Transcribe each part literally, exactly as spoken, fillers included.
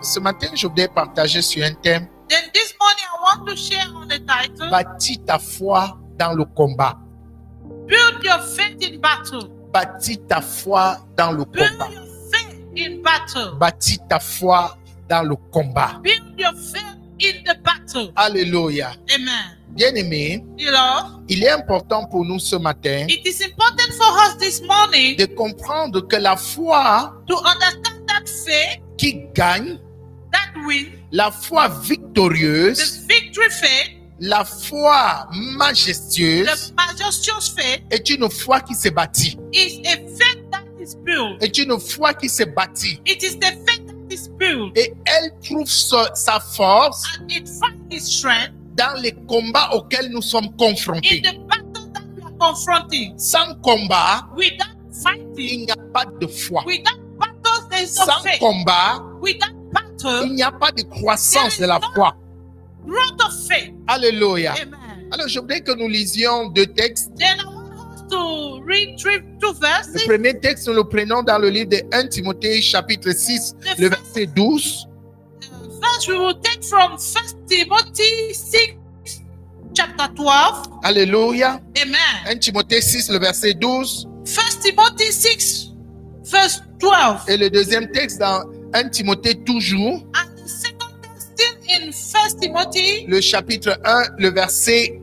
ce matin, je voudrais partager sur un thème. Then this morning I want to share on the title, Bâtis ta foi dans le combat. Build your faith in battle. Bâtis ta foi dans le Build combat. your faith in battle. Bâtis ta foi dans le combat. Build your faith in the battle. Alléluia. Amen. Bien-aimés, You know, il est important pour nous ce matin it is important for us this morning de comprendre que la foi to understand that faith qui gagne, that wins, la foi victorieuse, the victory faith, la foi majestueuse the majestuous faith est une foi qui se bâtit. is a faith that is built. Est une foi qui se bâtit. It is the faith that is built, Et elle trouve sa, sa force and it finds its strength dans les combats auxquels nous sommes in confrontés. the battle that we are confronting. Sans combat, Without il fighting, n'y a pas de foi. without battles, there is no Sans faith. combat, Without il battle, n'y a pas de croissance de la foi. growth of faith. Alléluia. Amen. Alors, je voudrais que nous lisions deux textes. Then I want us to read three, two Le verses. premier texte, nous le prenons dans le livre de premier Timothée, chapitre six, le verset douze. First, we will take from First Timothy six, chapter twelve. Alléluia. Amen. premier Timothée six, le verset douze. First Timothy six, verse twelve. Et le deuxième texte dans premier Timothée toujours, And the second text still in First Timothy, le chapitre un, le verset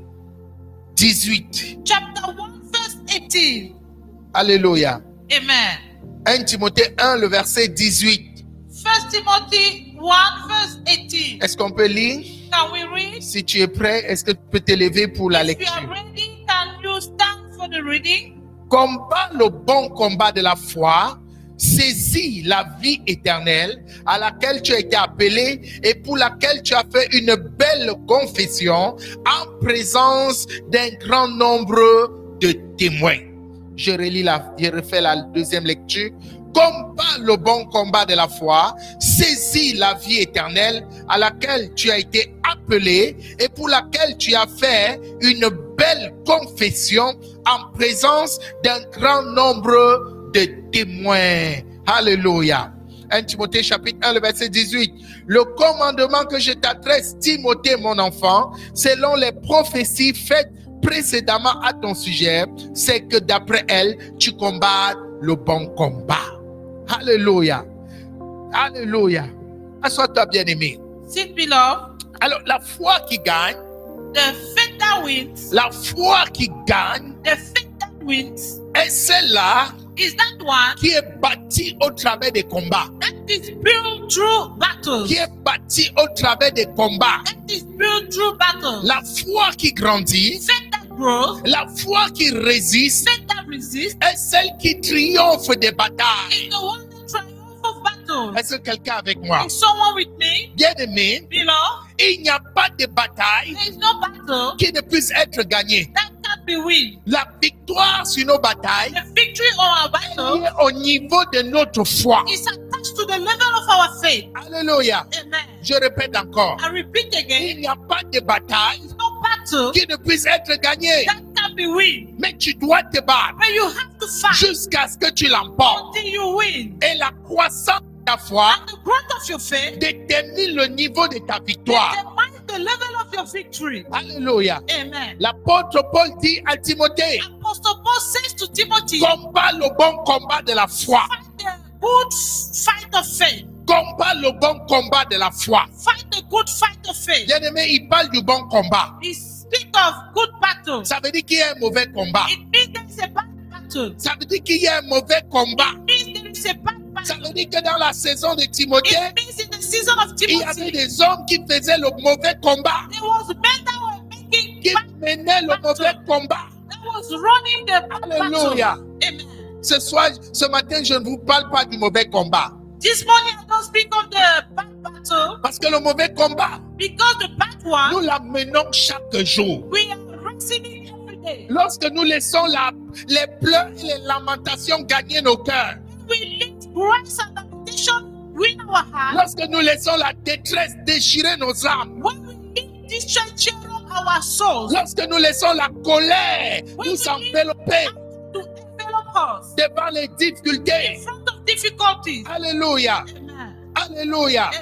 dix-huit. chapter one, verse eighteen. Alléluia. Amen. premier Timothée un, le verset dix-huit. First Timothy one, verse eighteen. Est-ce qu'on peut lire? Can we read? Si tu es prêt, est-ce que tu peux te lever pour la If you are lecture? ready, can you stand for the reading? Combat le bon combat de la foi, saisis la vie éternelle à laquelle tu as été appelé et pour laquelle tu as fait une belle confession en présence d'un grand nombre de témoins. Je relis la, je refais la deuxième lecture. Combat le bon combat de la foi, saisis la vie éternelle à laquelle tu as été appelé et pour laquelle tu as fait une belle confession en présence d'un grand nombre de témoins. Alléluia. premier Timothée chapitre un, le verset dix-huit. Le commandement que je t'adresse, Timothée, mon enfant, selon les prophéties faites précédemment à ton sujet, c'est que d'après elles, tu combats le bon combat. Alléluia. Alléluia. Assois-toi, bien-aimé. Sit, beloved. Alors, la foi qui gagne, The faith that wins, la foi qui gagne the faith that wins, est celle-là is that one qui est bâtie au travers des combats. that is built through battles. Qui est bâtie au travers des combats. That is built through battles. La foi qui grandit, Faith that grows, la foi qui résiste, faith that resists, est celle qui triomphe des batailles. is the one that triumphs of battles. Est-ce que quelqu'un avec moi? Is someone with me? Bien-aimé, Beloved, il n'y a pas de bataille there is no battle qui ne puisse être gagnée. that can be won. La victoire sur nos batailles The victory on our est battle au niveau de notre foi. is attached to the level of our faith. Alléluia. Amen. Je répète encore. I repeat Il again, n'y a pas de bataille no battle qui ne puisse être gagnée. that can be won. Mais tu dois te battre But you have to fight jusqu'à ce que tu l'emportes. until you win. Et la croissance de ta foi And the growth of your faith détermine le niveau de ta victoire. determines the level of your victory. Alléluia. Amen. L'apôtre Paul dit à Timothée, Apostle Paul says to Timothy, combat le bon combat de la foi. fight the good fight of faith. Combat le bon combat de la foi. Fight the good fight of faith. Bien-aimé, il parle du bon combat. He speaks of good battle. Ça veut dire qu'il y a un mauvais combat. It means there is a bad battle. Ça veut dire qu'il y a un mauvais combat. It means there is a bad Ça battle. veut dire que dans la saison de Timothée, It means in the season of il y avait Timothy, des hommes qui faisaient le mauvais combat, there was men that were making qui bad, menaient le mauvais combat. that was running the bad Alléluia. battle. Amen. Ce soir, ce matin, je ne vous parle pas du mauvais combat. This morning I don't speak of the bad battle Parce que le mauvais combat, because the bad one nous l'amenons chaque jour. we are wrestling every day. Lorsque nous laissons la, les pleurs et les lamentations gagner nos cœurs, We let grace and lamentation win our heart. lorsque nous laissons la détresse déchirer nos âmes, When we let distress cheer up our souls, lorsque nous laissons la colère nous envelopper to envelop us devant les difficultés. in front of difficulties. Alléluia. Amen. Alléluia. Amen.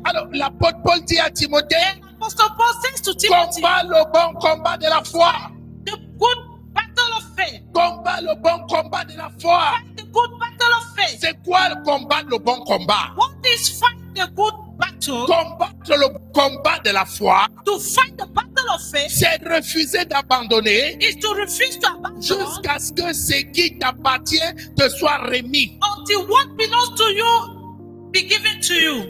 Alors, l'apôtre Paul dit à Timothée, Apostle Paul says to Timothy, combat le bon combat de la foi. the good battle of faith. Combat le bon combat de la foi. Fight the good battle of faith. C'est quoi le combat, le bon combat? What is fight the good battle? Combattre le combat de la foi, To fight the battle of faith c'est refuser d'abandonner is to refuse to abandon jusqu'à ce que ce qui t'appartient te soit remis. until what belongs to you be given to you.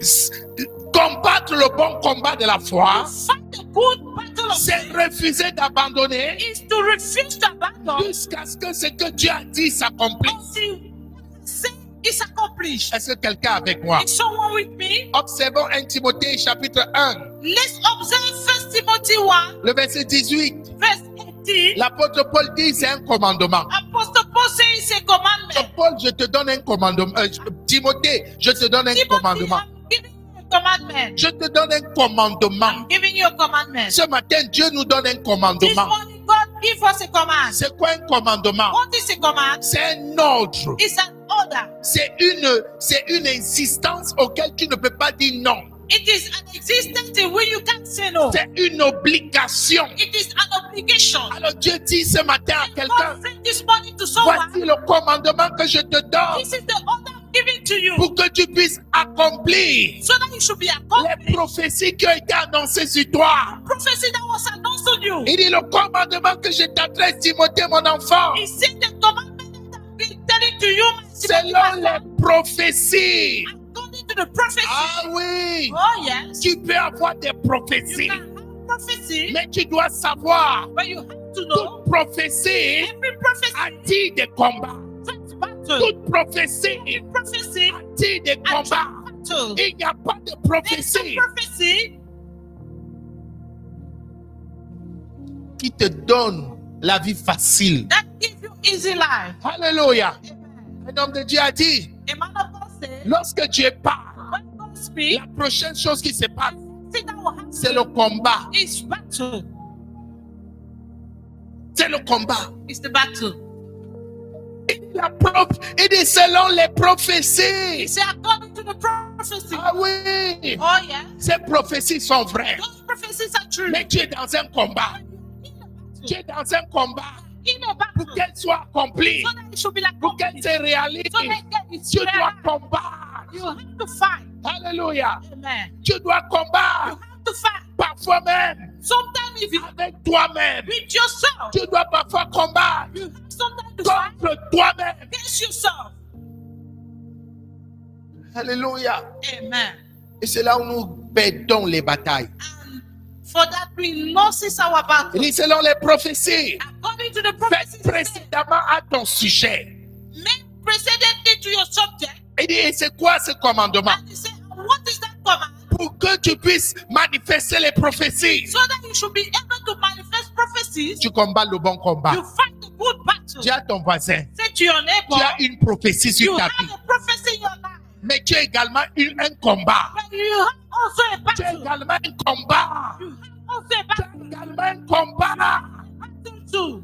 Combattre le bon combat de la foi, Fight the good battle of c'est faith refuser d'abandonner is to refuse to abandon jusqu'à ce que ce que Dieu a dit s'accomplisse. until what is said is accomplished. Est-ce que quelqu'un est avec moi? Is someone with me? Observons un Timothée chapitre un, Let's observe First Timothy one, le verset dix-huit. verse eighteen. L'apôtre Paul dit c'est un commandement. Apostle Paul says a commandment. Paul, je te donne un commandement. Euh, Timothée, je te donne un Timothy, commandement. I'm giving you a commandment. Je te donne un commandement. I'm giving you a commandment. Ce matin, Dieu nous donne un This commandement. morning, God give us a command. C'est quoi un commandement? What is a command? C'est un ordre. It's an order. C'est une, c'est une insistance auquel tu ne peux pas dire non. It is an existence in which you can't say no. C'est une obligation. It is an obligation. Alors Dieu dit ce matin à quelqu'un, God said this morning to someone, voici le commandement que je te donne this is the order I'm giving to you, pour que tu puisses accomplir so that you should be les accomplished. prophéties qui ont été annoncées sur toi. Prophecy that was announced on you. Il dit le commandement que je t'adresse, Timothée, mon enfant, He said the commandment that I'm been telling to you, my Timothy, selon my les son, prophéties. according to the prophecy. Ah oui, Oh yes, tu peux avoir des you prophéties, can have prophecy, mais tu dois savoir, but you have to know toute prophétie every prophecy attire des combats. fights battle. Toute prophétie Every prophecy attire des combats. battle. Il n'y a pas de There's a prophétie prophecy qui te donne la vie facile. that gives you easy life. Alléluia. Amen. Un homme de Dieu a dit, A man of God said, lorsque Dieu parle, when God speaks, la prochaine chose qui se passe, thing that will happen c'est le combat. is battle. C'est le combat. It's the battle. Et la propre, il dit selon les He prophéties. said, according to the prophecy. Ah oui, Oh yes, ces prophéties sont vraies. those prophecies are true. Mais tu es dans un combat. In Tu a es dans un combat battle, in a pour battle, qu'elle soit accomplie, so that it should be like pour qu'elle se réalise. so that it's Tu dois real. combattre. You have to fight. Alléluia. Amen. Tu dois You combattre. have to fight. Parfois même Sometimes if you avec toi-même. with yourself, Tu dois parfois combattre you have sometimes to fight contre toi-même. against yourself. Alléluia. Amen. Et c'est là où nous perdons les batailles. And for that we loses our battle. Il dit selon les prophéties. According to the Fais prophecy, précédemment à ton sujet. make precedently to your subject. Il dit, et c'est quoi ce commandement? And he said, what is that command? Pour que tu puisses manifester les prophéties. So that you should be able to manifest prophecies. Tu combats le bon combat. You fight the good battle. Tu as ton voisin. Say to your neighbor, Tu as une prophétie sur you ta have vie. a prophecy in your life. Mais tu as également une- un combat. But you have also a Tu as battle. également un combat. You have also a Tu as battle. également un combat. Battle too.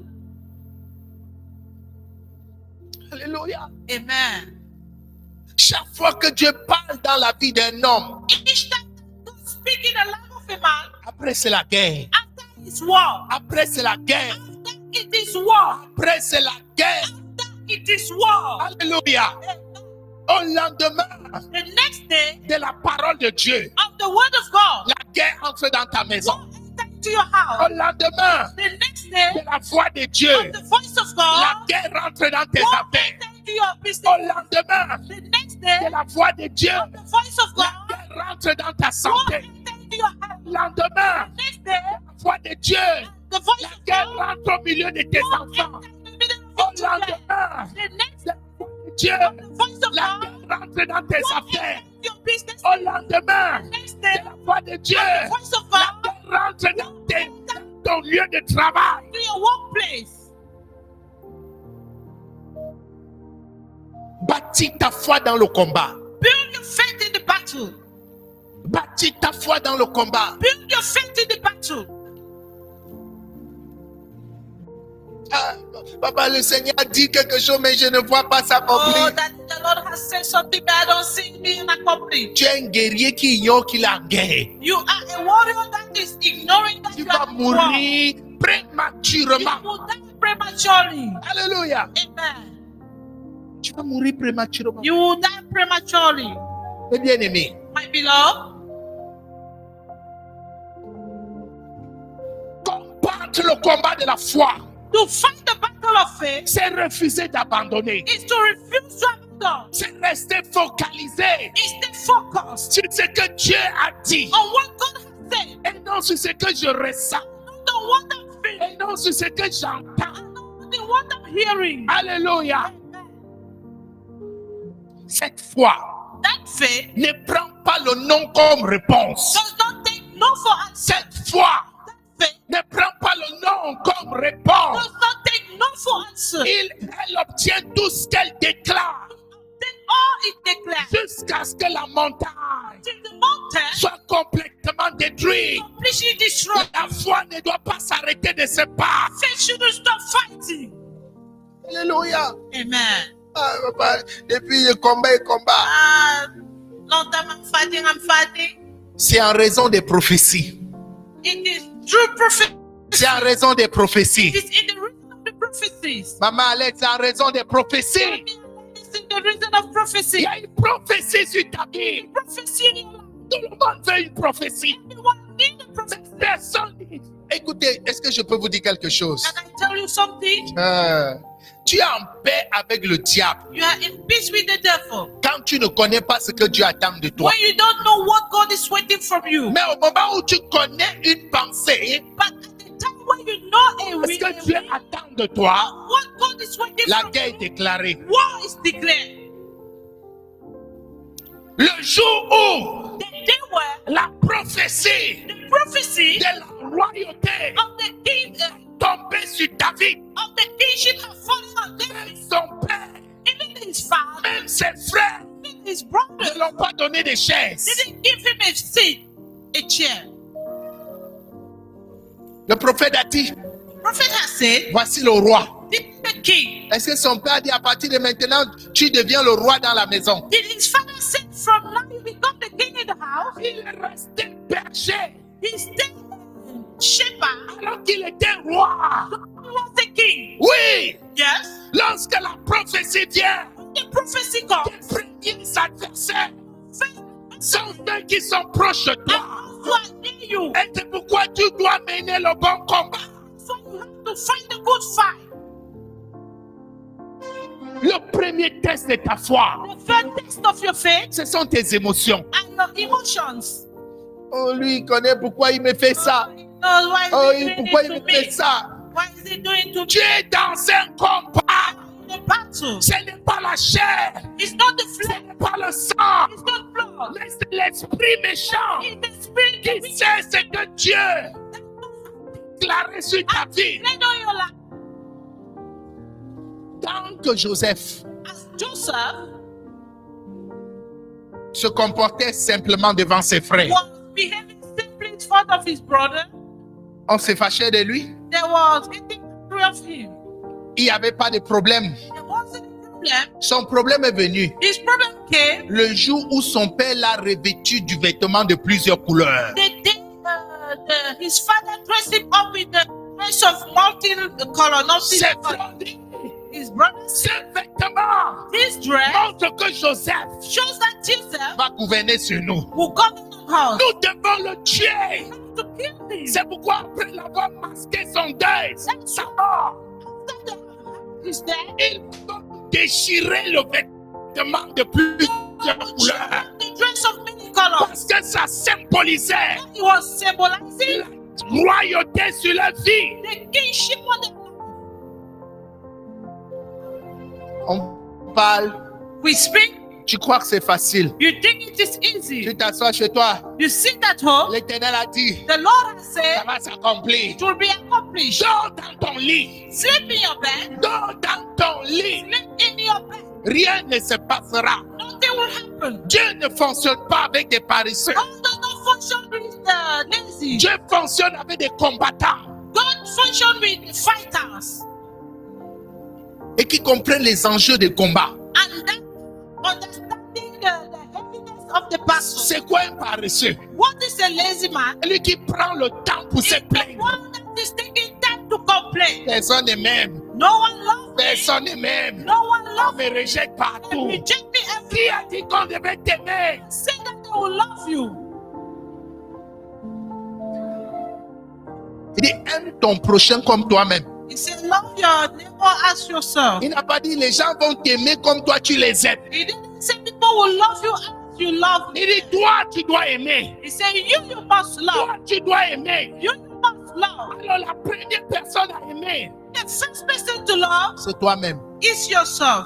Alléluia. Amen. Chaque fois que Dieu parle dans la vie d'un homme, Each time that God speaks in the life of a man, après c'est la guerre. after his war, Après c'est la guerre. after it is war, Après c'est la guerre. after it is war, Alléluia. Amen. Au lendemain The next day de la parole de Dieu, of the word of God, la guerre entre dans ta maison. go enter into your Au house. lendemain The next day de la voix de Dieu, of the voice of la God, guerre rentre dans tes go affaires. enter into your Au business. lendemain The next day de la voix de Dieu, of the voice of la God, guerre rentre dans ta go santé. enter into your house. Au lendemain Next day, la voix de Dieu, the voice la of guerre God, rentre au milieu de tes go enfants. enter in the middle Au of your children. lendemain The next de la voix de Dieu, the voice of la God, guerre rentre dans tes go affaires. enter into your business. Au lendemain Next day, de la voix de Dieu, the voice of la God, guerre rentre dans, tes- dans ton lieu de travail. to your workplace. Bâtis ta foi dans le combat. Build your faith in the battle. Bâtis ta foi dans le combat. Build your faith in the battle. Ah, papa, le Seigneur dit quelque chose, mais je ne vois pas Oh, s'accomplir. that the the Lord has said something, but I don't see it being accomplished. Tu es un guerrier qui ignore qu'il a guerre. You are a warrior that is ignoring that Tu you vas are at war. mourir You prématurément. will die prematurely. Alléluia. Amen. Tu vas mourir prématurément. You will die prematurely. Mes bien-aimés, My beloved, combattre le combat de la foi, to fight the battle of faith c'est refuser d'abandonner. is to refuse to abandon. C'est rester focalisé Is stay focused sur ce que Dieu a dit. on what God has said, Et non sur ce que je ressens. not the what I'm feeling, Et non sur ce que j'entends. and not the what I'm hearing. Alléluia. Cette foi That faith ne prend pas le non comme réponse. does not take no for answer. Cette foi That faith ne prend pas le non comme réponse. does not take no for answer. Il, elle obtient tout ce qu'elle déclare Then all it declares jusqu'à ce que la montagne till the mountain soit complètement détruite. completely destroyed. La foi ne doit pas s'arrêter de se battre. Faith shouldn't stop fighting. Alléluia. Amen. Ah, papa, depuis le combat et combat. Ah, long time I'm fighting, I'm fighting. C'est en raison des prophéties. It is true prophecy. C'est en raison des prophéties. It is in the reason of the prophecies. Maman Alex, c'est en raison des prophéties. It's in the reason of Il prophecy. y a une prophétie sur ta vie. Prophecy in your life. Tout le monde veut une prophétie. Everyone needs a prophecy. Personne. Écoutez, est-ce que je peux vous dire quelque chose? Can I tell you something? Euh, tu es en paix avec le diable You are in peace with the devil. quand tu ne connais pas ce que Dieu attend de toi. When you don't know what God is waiting from you. Mais au moment où tu connais une pensée, But at the time when you know a ce will, que Dieu attend de toi, what God is waiting la from guerre est you, déclarée. war is declared. Le jour où The day where la prophétie the prophecy de la royauté of the king uh, tombée sur David, of the kingship have fallen on David, son père, even his father, même ses frères even his ne brother, l'ont pas donné de chaises. didn't give him a seat, a chair. Le prophète a dit, Prophet has said, voici le roi. this is the king. Est-ce que son père a dit, à partir de maintenant, tu deviens le roi dans la maison? Did his father say, from now you become the king in the house? Il est resté berger He stayed shepherd. alors qu'il était roi. He was the king. Oui, Yes. lorsque la prophétie vient, When the prophecy tes comes, premiers adversaires faith sont ceux qui sont proches de and toi. those who are near you. Et c'est pourquoi tu dois mener le bon combat. So you have to fight the good fight. Le premier test de ta foi, The first test of your faith ce sont tes émotions. and your emotions. Oh, lui, il connaît pourquoi il me fait ça. Oh, he knows why is Oh, he il- doing pourquoi it il to me fait me? ça. Why is he doing to Tu es dans un combat. me? The battle. Ce n'est pas la chair. It's not the Ce flesh. n'est pas le sang. It's not blood. Mais c'est l'esprit méchant It's the spirit qui of which sait ce que Dieu a déclaré sur ta vie. laid on your lap. Tant que Joseph As Joseph se comportait simplement devant ses frères, was behaving simply in front of his brother, on se fâchait de lui. there was getting angry of him. Il n'y avait pas de problème. There wasn't a problem. Son problème est venu His problem came le jour où son père l'a revêtu du vêtement de plusieurs couleurs. the day uh, the, his father dressed him up with the dress of multi-color, not Ses single color. frères disent, His brother ce said, vêtement this dress montre que Joseph shows that Joseph va gouverner sur nous. will govern the house. Nous devons le tuer. To kill him. C'est pourquoi après l'avoir masqué son deuil, sa mort, After the is there, il va déchirer le vêtement de plusieurs couleurs. the dress of many colors. Parce que ça symbolisait He was symbolizing la royauté sur la vie. the kingship of the On parle, we speak. tu crois que c'est facile. You think it is easy. Tu t'assois chez toi, You sit at home. l'Éternel a dit, The Lord has ça said va s'accomplir. it will be accomplished. Dors dans ton lit. Sleep in your bed. Dors dans ton lit. Sleep in your bed. Rien ne se passera. Nothing will happen. Dieu ne fonctionne pas avec des paresseux. God does not function with the lazy. Dieu fonctionne avec des combattants God function with fighters. et qui comprennent les enjeux des combats. And that of the battle. C'est quoi un paresseux? What is a lazy man? Celui qui prend le temps pour se It's the plaindre. one that is taking time to complain. Personne ne m'aime. No one loves me. Personne ne m'aime. No one On loves me me. rejette They partout. reject me Qui everywhere. a dit qu'on devait t'aimer? Say that they will love you. Il dit, aime ton prochain comme toi-même. He said, love your neighbor as yourself. Il n'a pas dit, les gens vont t'aimer comme toi tu les aimes. He didn't say people will love you as you love Il me. dit, toi tu dois aimer. He said, you, you must love. Toi tu dois aimer. You, you must love. Alors la première personne à aimer, The first person to love c'est toi-même. is yourself.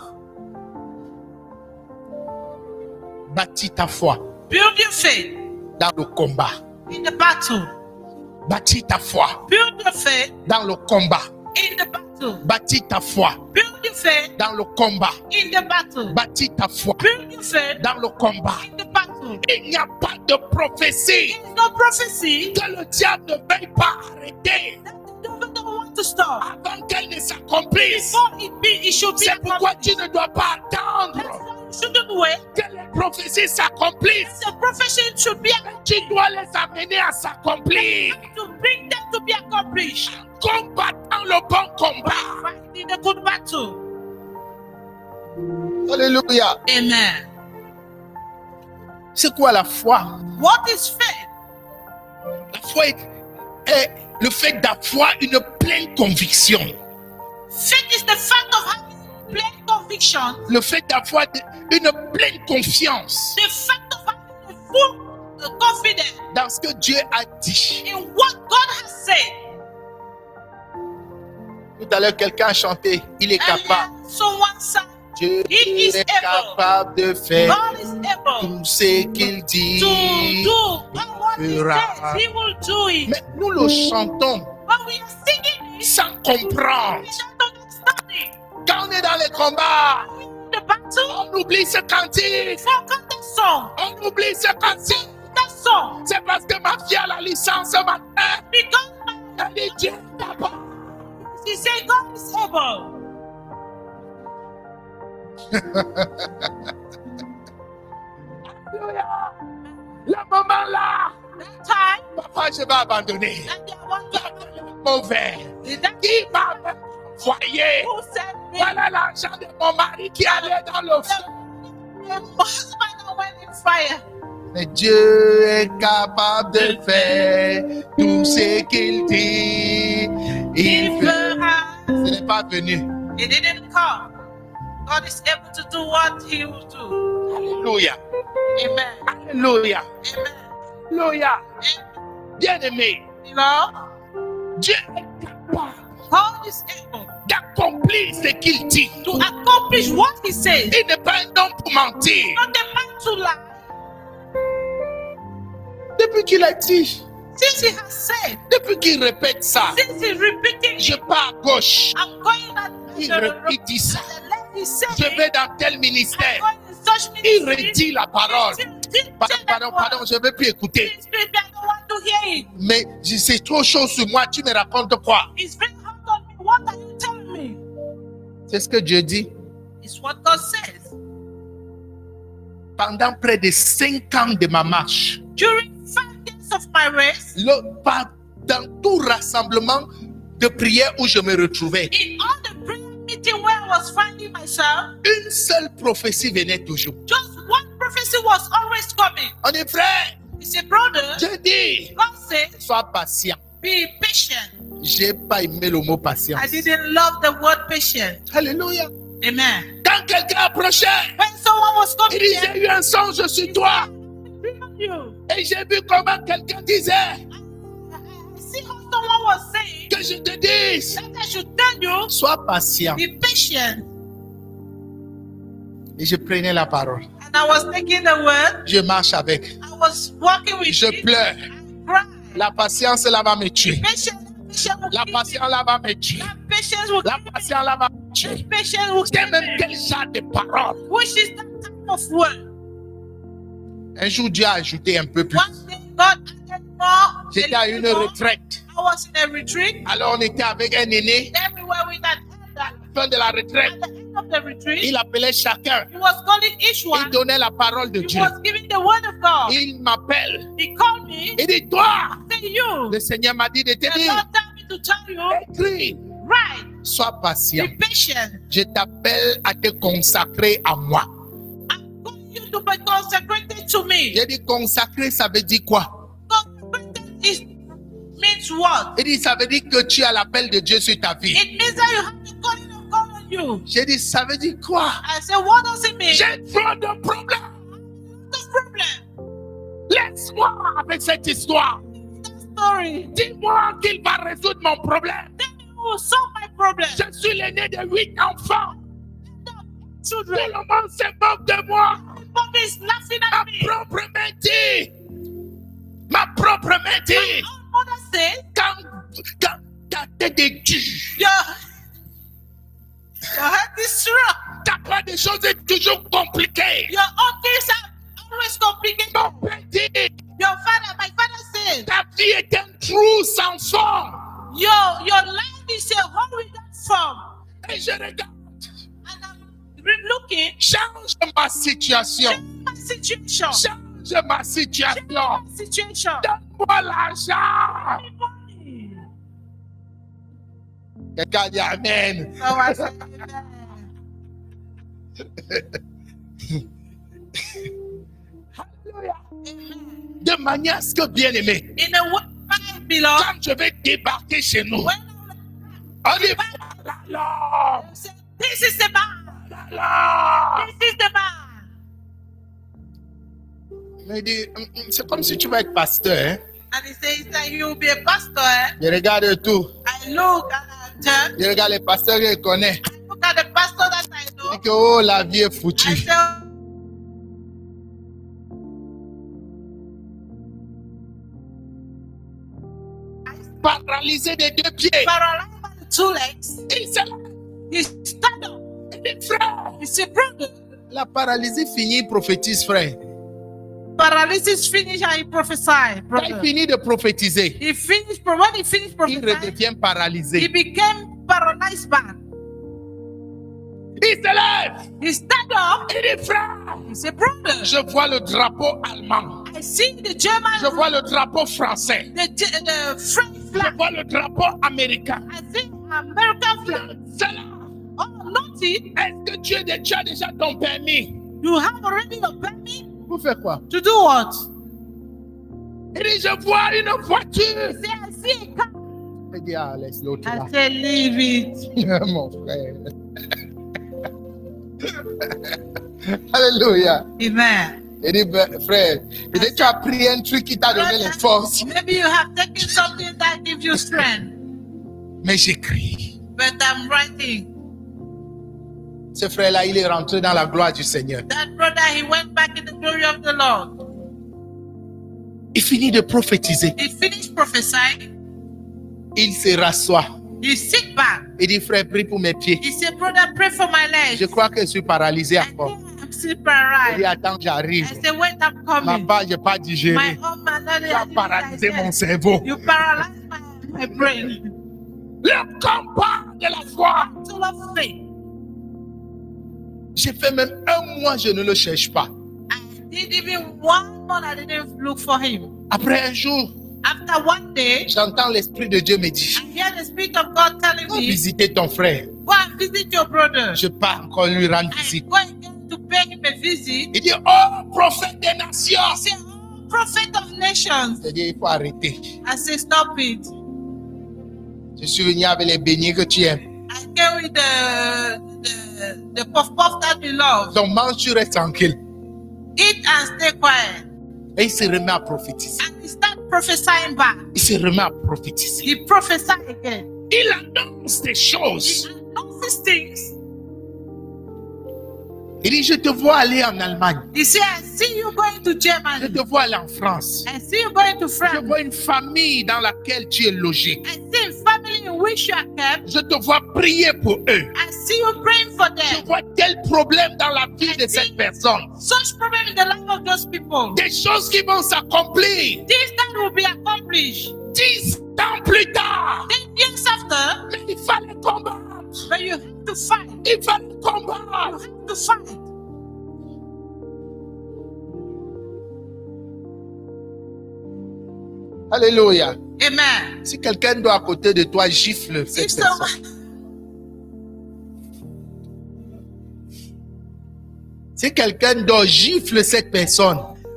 Bâtis ta foi Build your faith dans le combat. in the battle. Bâtis ta foi Build your faith dans le combat. in the battle. Bâtis ta foi Build your faith dans le combat. in the battle. Bâtis ta foi Build your faith dans le combat. in the battle. Il n'y a pas de prophétie There is no prophecy que le diable ne veuille pas arrêter that the devil don't want to stop. avant qu'elle ne s'accomplisse. Before it be, it should be C'est pourquoi tu accomplished. ne dois pas attendre That's why you shouldn't wait. que les prophéties s'accomplissent. The prophecy should be Tu dois les amener à s'accomplir. to bring them to be accomplished. Combattant le bon combat. Fighting the good battle. Alléluia. Amen. C'est quoi la foi? What is faith? La foi est, est le fait d'avoir une pleine conviction. Faith is the fact of having plain conviction. Le fait d'avoir de- une pleine confiance The fact of having a full uh, confidence dans ce que Dieu a dit. in what God has said. Tout à l'heure, quelqu'un a chanté. Il est capable. And someone said, Dieu He is est able. capable de faire God is able tout ce qu'il to dit. do all what He fera. says. He will do it. Mais nous le chantons When we are singing it, sans comprendre. we don't understand it. Quand on est dans les combats, The battle, on oublie ce cantique. forget that song. On oublie ce cantique. That song. C'est parce que ma fille a la licence ce matin. Because Elle dit Dieu est capable. He said God is able. Alléluia. Le moment là, That time, papa, je vais abandonner. and there was Le mauvais. that Qui m'a envoyé? who said me, Voilà l'argent de mon mari qui allait dans le feu. the husband that went in fire. Mais Dieu est capable de faire tout ce qu'il dit. He Il fait. fera. Ce n'est pas venu. He didn't come. God is able to do what He will do. Alléluia. Amen. Alléluia. Amen. Alléluia. And, Bien-aimé, you know, Dieu est capable God is able d'accomplir ce qu'il dit. to accomplish what He says. Il n'est pas un homme pour mentir. Not a man to lie. Depuis qu'il a dit, Since He has said, depuis qu'il répète ça, since He's repeating je it, pars à gauche. I'm going that Il the- répète il dit ça. the left He said Je it, vais dans tel I'm ministère. going in such Il ministry. redit la parole. He didn't Pardon, say that pardon, word. pardon, je ne veux plus écouter. Please, please, I don't want to hear it. Mais je- c'est trop chaud sur moi. Tu me racontes quoi? It's very hard on me. What are you telling me? C'est ce que Dieu dit. It's what God says. Pendant près de cinq ans de ma marche, During five days of my race, le- par- dans tout rassemblement de prière où je me retrouvais, in all the prayer meeting where I was finding myself, une seule prophétie venait toujours. just one prophecy was always coming. On est frère. He said, brother, Je dis, God said, sois patient. be patient. J'ai pas aimé le mot patience. I didn't love the word patient. Alléluia. Amen. Quand quelqu'un approchait, When someone was il coming dit, here, j'ai eu un songe sur toi. dream of you. Et j'ai vu comment quelqu'un disait I see how someone was saying que je te dise, that I should tell you, sois patient. be patient. Et je prenais la parole. And I was taking the word, Je marche avec. I was walking with Je it, pleure. I cried. La patience là va me tuer. Patience, patience will La kill patience là va me tuer. you. That patience will La kill you. patience là va me tuer. Patience will C'est kill même you. quel genre de parole. Which is that type of word? Un jour, Dieu a ajouté un peu plus. One day God added more. J'étais à une a little more. retraite. I was in a retreat. Alors on était avec un aîné. Everywhere with that elder. Fin de la retraite. At the end end of the retreat, il appelait chacun. he was calling each Il one. donnait la parole de He Dieu. was giving the word of God. Il m'appelle. He called me. Il dit, toi, Say you. le Seigneur m'a dit de te The dire, Lord told me to tell you, écris, right, sois patient. be patient. Je t'appelle à te consacrer à moi. I'm calling you to be consecrated to me. J'ai dit consacrer, ça veut dire quoi? Consecrated is, means what? Il dit, ça veut dire que tu as l'appel de Dieu sur ta vie. It means that you have the calling of God on you. J'ai dit, ça veut dire quoi? I said, what does it mean? J'ai trop de problèmes. The problem. Laisse-moi avec cette histoire. The story. Dis-moi qu'il va résoudre mon problème. Tell me who will solve my problem. Je suis l'aîné de huit enfants. Children. Tout le monde se moque de moi. Everybody is laughing Ma at me. propre mère dit. Ma propre mère dit. My own mother said, Quand, quand ta tête est dure, your, your head is strong. ta part des choses est toujours compliquée. Your own things are always complicated. Mon père dit. Your father, my father said, Ta vie est un trou sans fond. your, your life is a hole without form. Et je regarde. And I'm re- looking Change ma situation. at my situation. Change ma situation. My situation. Donne-moi l'argent. Money. Quelqu'un dit Amen. So I said, amen. Alléluia. Amen. De manière à ce que, bien aimé, In a way, my beloved, quand je vais débarquer chez nous, when on dit voilà l'homme. I said, this is the man. Voilà l'homme. This is the man. Il dit, hum, hum, c'est comme si tu vas être pasteur. Hein? And he says that you will be a pastor. Eh? Je regarde tout. I look and I turn. Je regarde les pasteurs que je connais. I look at the pastor that I Je know. dis que oh, la vie est I foutue. say, Paralysé des deux pieds. paralyzed by the two legs. Il se lève. He stand up. Il dit, frère. He said, brother, La paralysie finit, il prophétise, frère. paralysis finished and he prophesied. Quand il Brother. finit de prophétiser, He finished, but when he finished il prophesying, redevient he paralysé. became paralyzed man. Il se lève. He stand up. Il dit, frère. He said, brother, Je vois le drapeau allemand. I see the German, Je vois le drapeau français. the, the French Je flag. vois le drapeau américain. I see American flag. C'est là. Oh, naughty. Est-ce que tu, es, tu as déjà ton permis? You have already your permit Pour faire quoi? to do what? Il dit, je vois une voiture. He said, I see a car. Il dit, ah, laisse l'autre là. I said, leave it. Mon frère. Alléluia. Amen. Il dit, ben, frère, il dit, tu as pris un truc qui t'a donné les forces. Maybe you have taken something that gives you strength, Mais j'écris. but I'm writing. Ce frère-là, il est rentré dans la gloire du Seigneur. That brother, he went back in the glory of the Lord. Il finit de prophétiser. He finished prophesying. Il se rassoit. He sit back. Il dit, frère, prie pour mes pieds. He said, brother, pray for my legs. Je crois que je suis paralysé I encore. think I'm still Il dit, paralyzed. attends, j'arrive. I said, wait, I'm Ma coming. part, je n'ai pas My digéré. own man, not Tu as paralysé mon cerveau. You paralyzed my, my brain. Le combat de la foi. Full of faith. J'ai fait même un mois, je ne le cherche pas. I did even one month, I didn't look for him. Après un jour, After one day, j'entends l'Esprit de Dieu me dire, I hear the Spirit of God telling va me, visiter ton frère. go and visit your brother. Je pars encore lui rendre I visite. go again to pay him a visit. Il dit, oh, prophète des nations. I say, oh, prophet of nations. Je dis, il faut arrêter. I say, stop it. Je suis venu avec les beignets que tu aimes. I came with the, the, the puff puff that you love. Donc mange, tu restes tranquille. Eat and stay quiet. Et il se remet à prophétiser. And he start prophesying back. Il se remet à prophétiser. He prophesied again. Il annonce des He choses. announces things. Il dit, je te vois aller en Allemagne. He said, I see you going to Je Germany. te vois aller en France. I see you going to Je France. vois une famille dans laquelle tu es logé. I see a family in which you are kept. Je te vois prier pour eux. I see you praying for Je them. vois tel problème dans la vie de cette personne. Such problem in the life of those people. Des choses qui vont s'accomplir. This that will be accomplished. Dix ans plus tard. Ten years after, Mais il fallait combattre. But you have to fight. Il fallait combattre. You have to fight. Alléluia. Amen. Si quelqu'un doit à côté de toi gifle cette If personne. someone, Si quelqu'un doit gifle cette personne.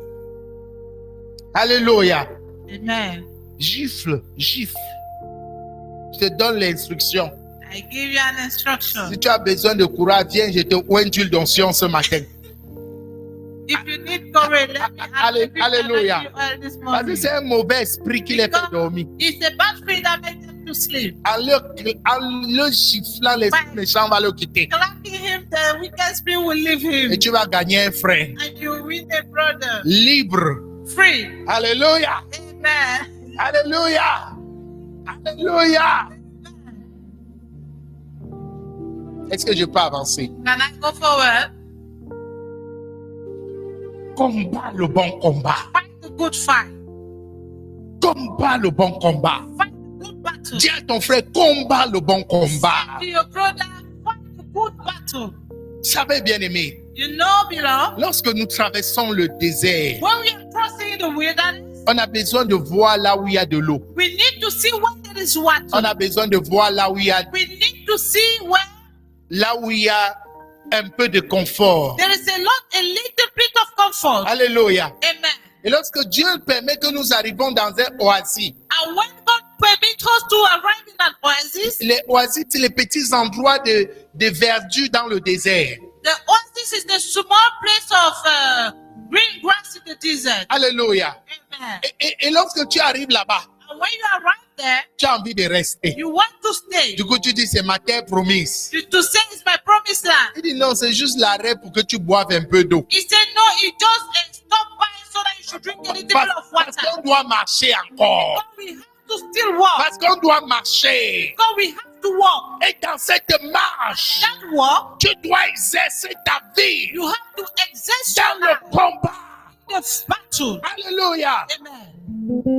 Alléluia. Amen. Gifle, gifle. Je te donne l'instruction. I give you an instruction. Si tu as besoin de courage, viens, je te oins d'huile d'onction ce matin. If you need courage, let me Allé- have Alléluia. you oil this Parce que morning. c'est un mauvais esprit qui les fait dormir. It's a bad spirit that makes them to sleep. En le, en le giflant, les méchants vont le quitter. Clapping him, the wicked spirit will leave him. Et tu vas gagner un frère. And you win a brother. Libre. Free. Alléluia. Amen. Alléluia. Alléluia. Est-ce que je peux avancer? Can I go forward? Combat le bon combat. Fight the good fight. Combat le bon combat. Fight the good battle. Dis à ton frère, combat le bon combat. To your brother, fight the good battle. Savez bien aimé, You know, beloved, lorsque nous traversons le désert, when we are crossing the wilderness, on a besoin de voir là où il y a de l'eau. we need to see where there is water. On a besoin de voir là où il y a, We need to see where là où il y a un peu de confort. there is a lot, a little bit of comfort. Alléluia. Amen. Et lorsque Dieu permet que nous arrivons dans un oasis, And when God permits us to arrive in an oasis, les oasis, c'est les petits endroits de, de verdure dans le désert. the oasis is the small place of uh, green grass in the desert. Alléluia. Amen. Et, et- et lorsque tu arrives là-bas, And when you arrive there, tu as envie de rester. you want to stay. Du coup, tu dis, c'est ma terre promise. To, to say it's my promised land. Il dit, non, c'est juste l'arrêt pour que tu boives un peu d'eau. He said, no, he just uh, stop by so that you should drink a little Parce, bit of parce water. qu'on doit marcher encore. But we have to still walk. Parce qu'on doit marcher. Because we have to walk. Et dans cette marche, That walk, tu dois exercer ta vie you have to exert dans your le life combat. in the battle. Alléluia. Amen.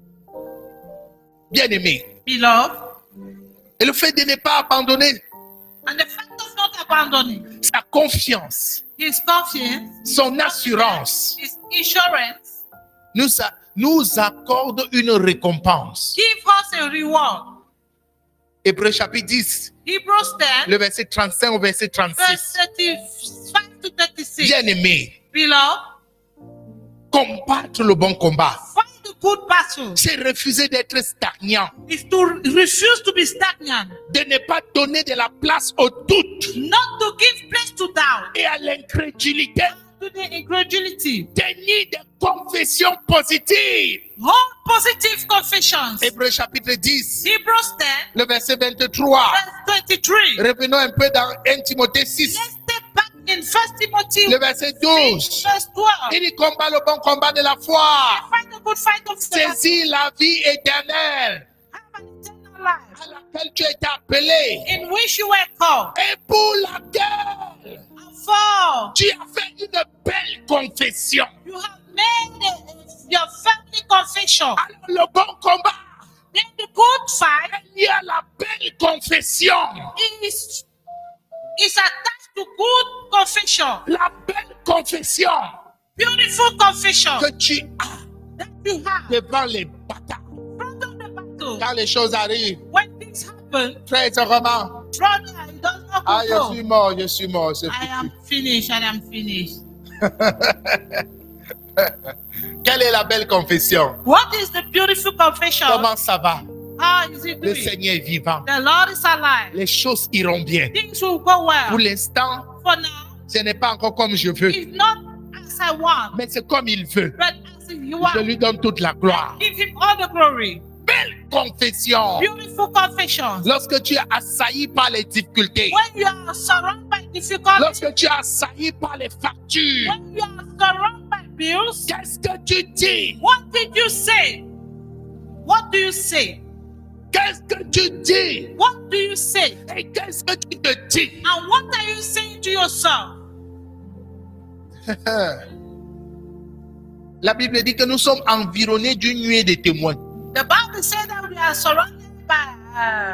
Bien-aimé. Beloved, Et le fait de ne pas abandonner and the fact of not abandoning sa confiance, his confidence, son assurance, his insurance, nous, a- nous accorde une récompense. give us a reward. Hébreux chapitre dix, Hebrews ten, le verset trente-cinq au verset verse trente-six. thirty-five to thirty-six. Bien-aimé, Beloved, combattre le bon combat, fight the good battle. c'est refuser d'être stagnant, Is to refuse to be stagnant, de ne pas donner de la place au doute not to give place to doubt, et à l'incrédulité. to the incredulity. Tenir des confessions positives. Hold positive confessions. Hébreux chapitre dix, Hebrews ten, le verset vingt-trois. verse twenty-three. Revenons un peu dans un Timothée six, Let's step back in First Timothy le verset douze. verse twelve. Il dit combat le bon combat de la foi. Fight the good fight of faith. Saisis la vie éternelle Have an eternal life à laquelle tu as été appelé in which you were called. et pour laquelle And for tu as fait une belle confession. you have made a- your family confession. Alors le bon combat, Then the good fight il y a la belle confession. is, is attached to good confession. La belle confession Beautiful confession que tu as that you have devant les batailles. in front of the battle. Quand les choses arrivent, When things happen, très rarement, brother, it does not ah, je go. suis mort, je suis mort, c'est I foutu. am finished and I'm finished. Quelle est la belle confession? What is the beautiful confession? Comment ça va? How is it Le doing? Seigneur est vivant. The Lord is alive. Les choses iront bien. Things will go Pour well. l'instant, For now, ce n'est pas encore comme je veux, it's not as I want, mais c'est comme il veut. but as you Je want. lui donne toute la gloire. Give him all the glory. Belle confession. Beautiful confession. Lorsque tu es assailli par les difficultés, When you are surrounded by difficulties, lorsque tu es assailli par les factures, when you are surrounded by bills, qu'est-ce que tu dis? what did you say? What do you say? Qu'est-ce que tu dis? What do you say? Et qu'est-ce que tu te dis? And what are you saying to yourself? La Bible dit que nous sommes environnés d'une nuée de témoins. The Bible says that we are surrounded by uh,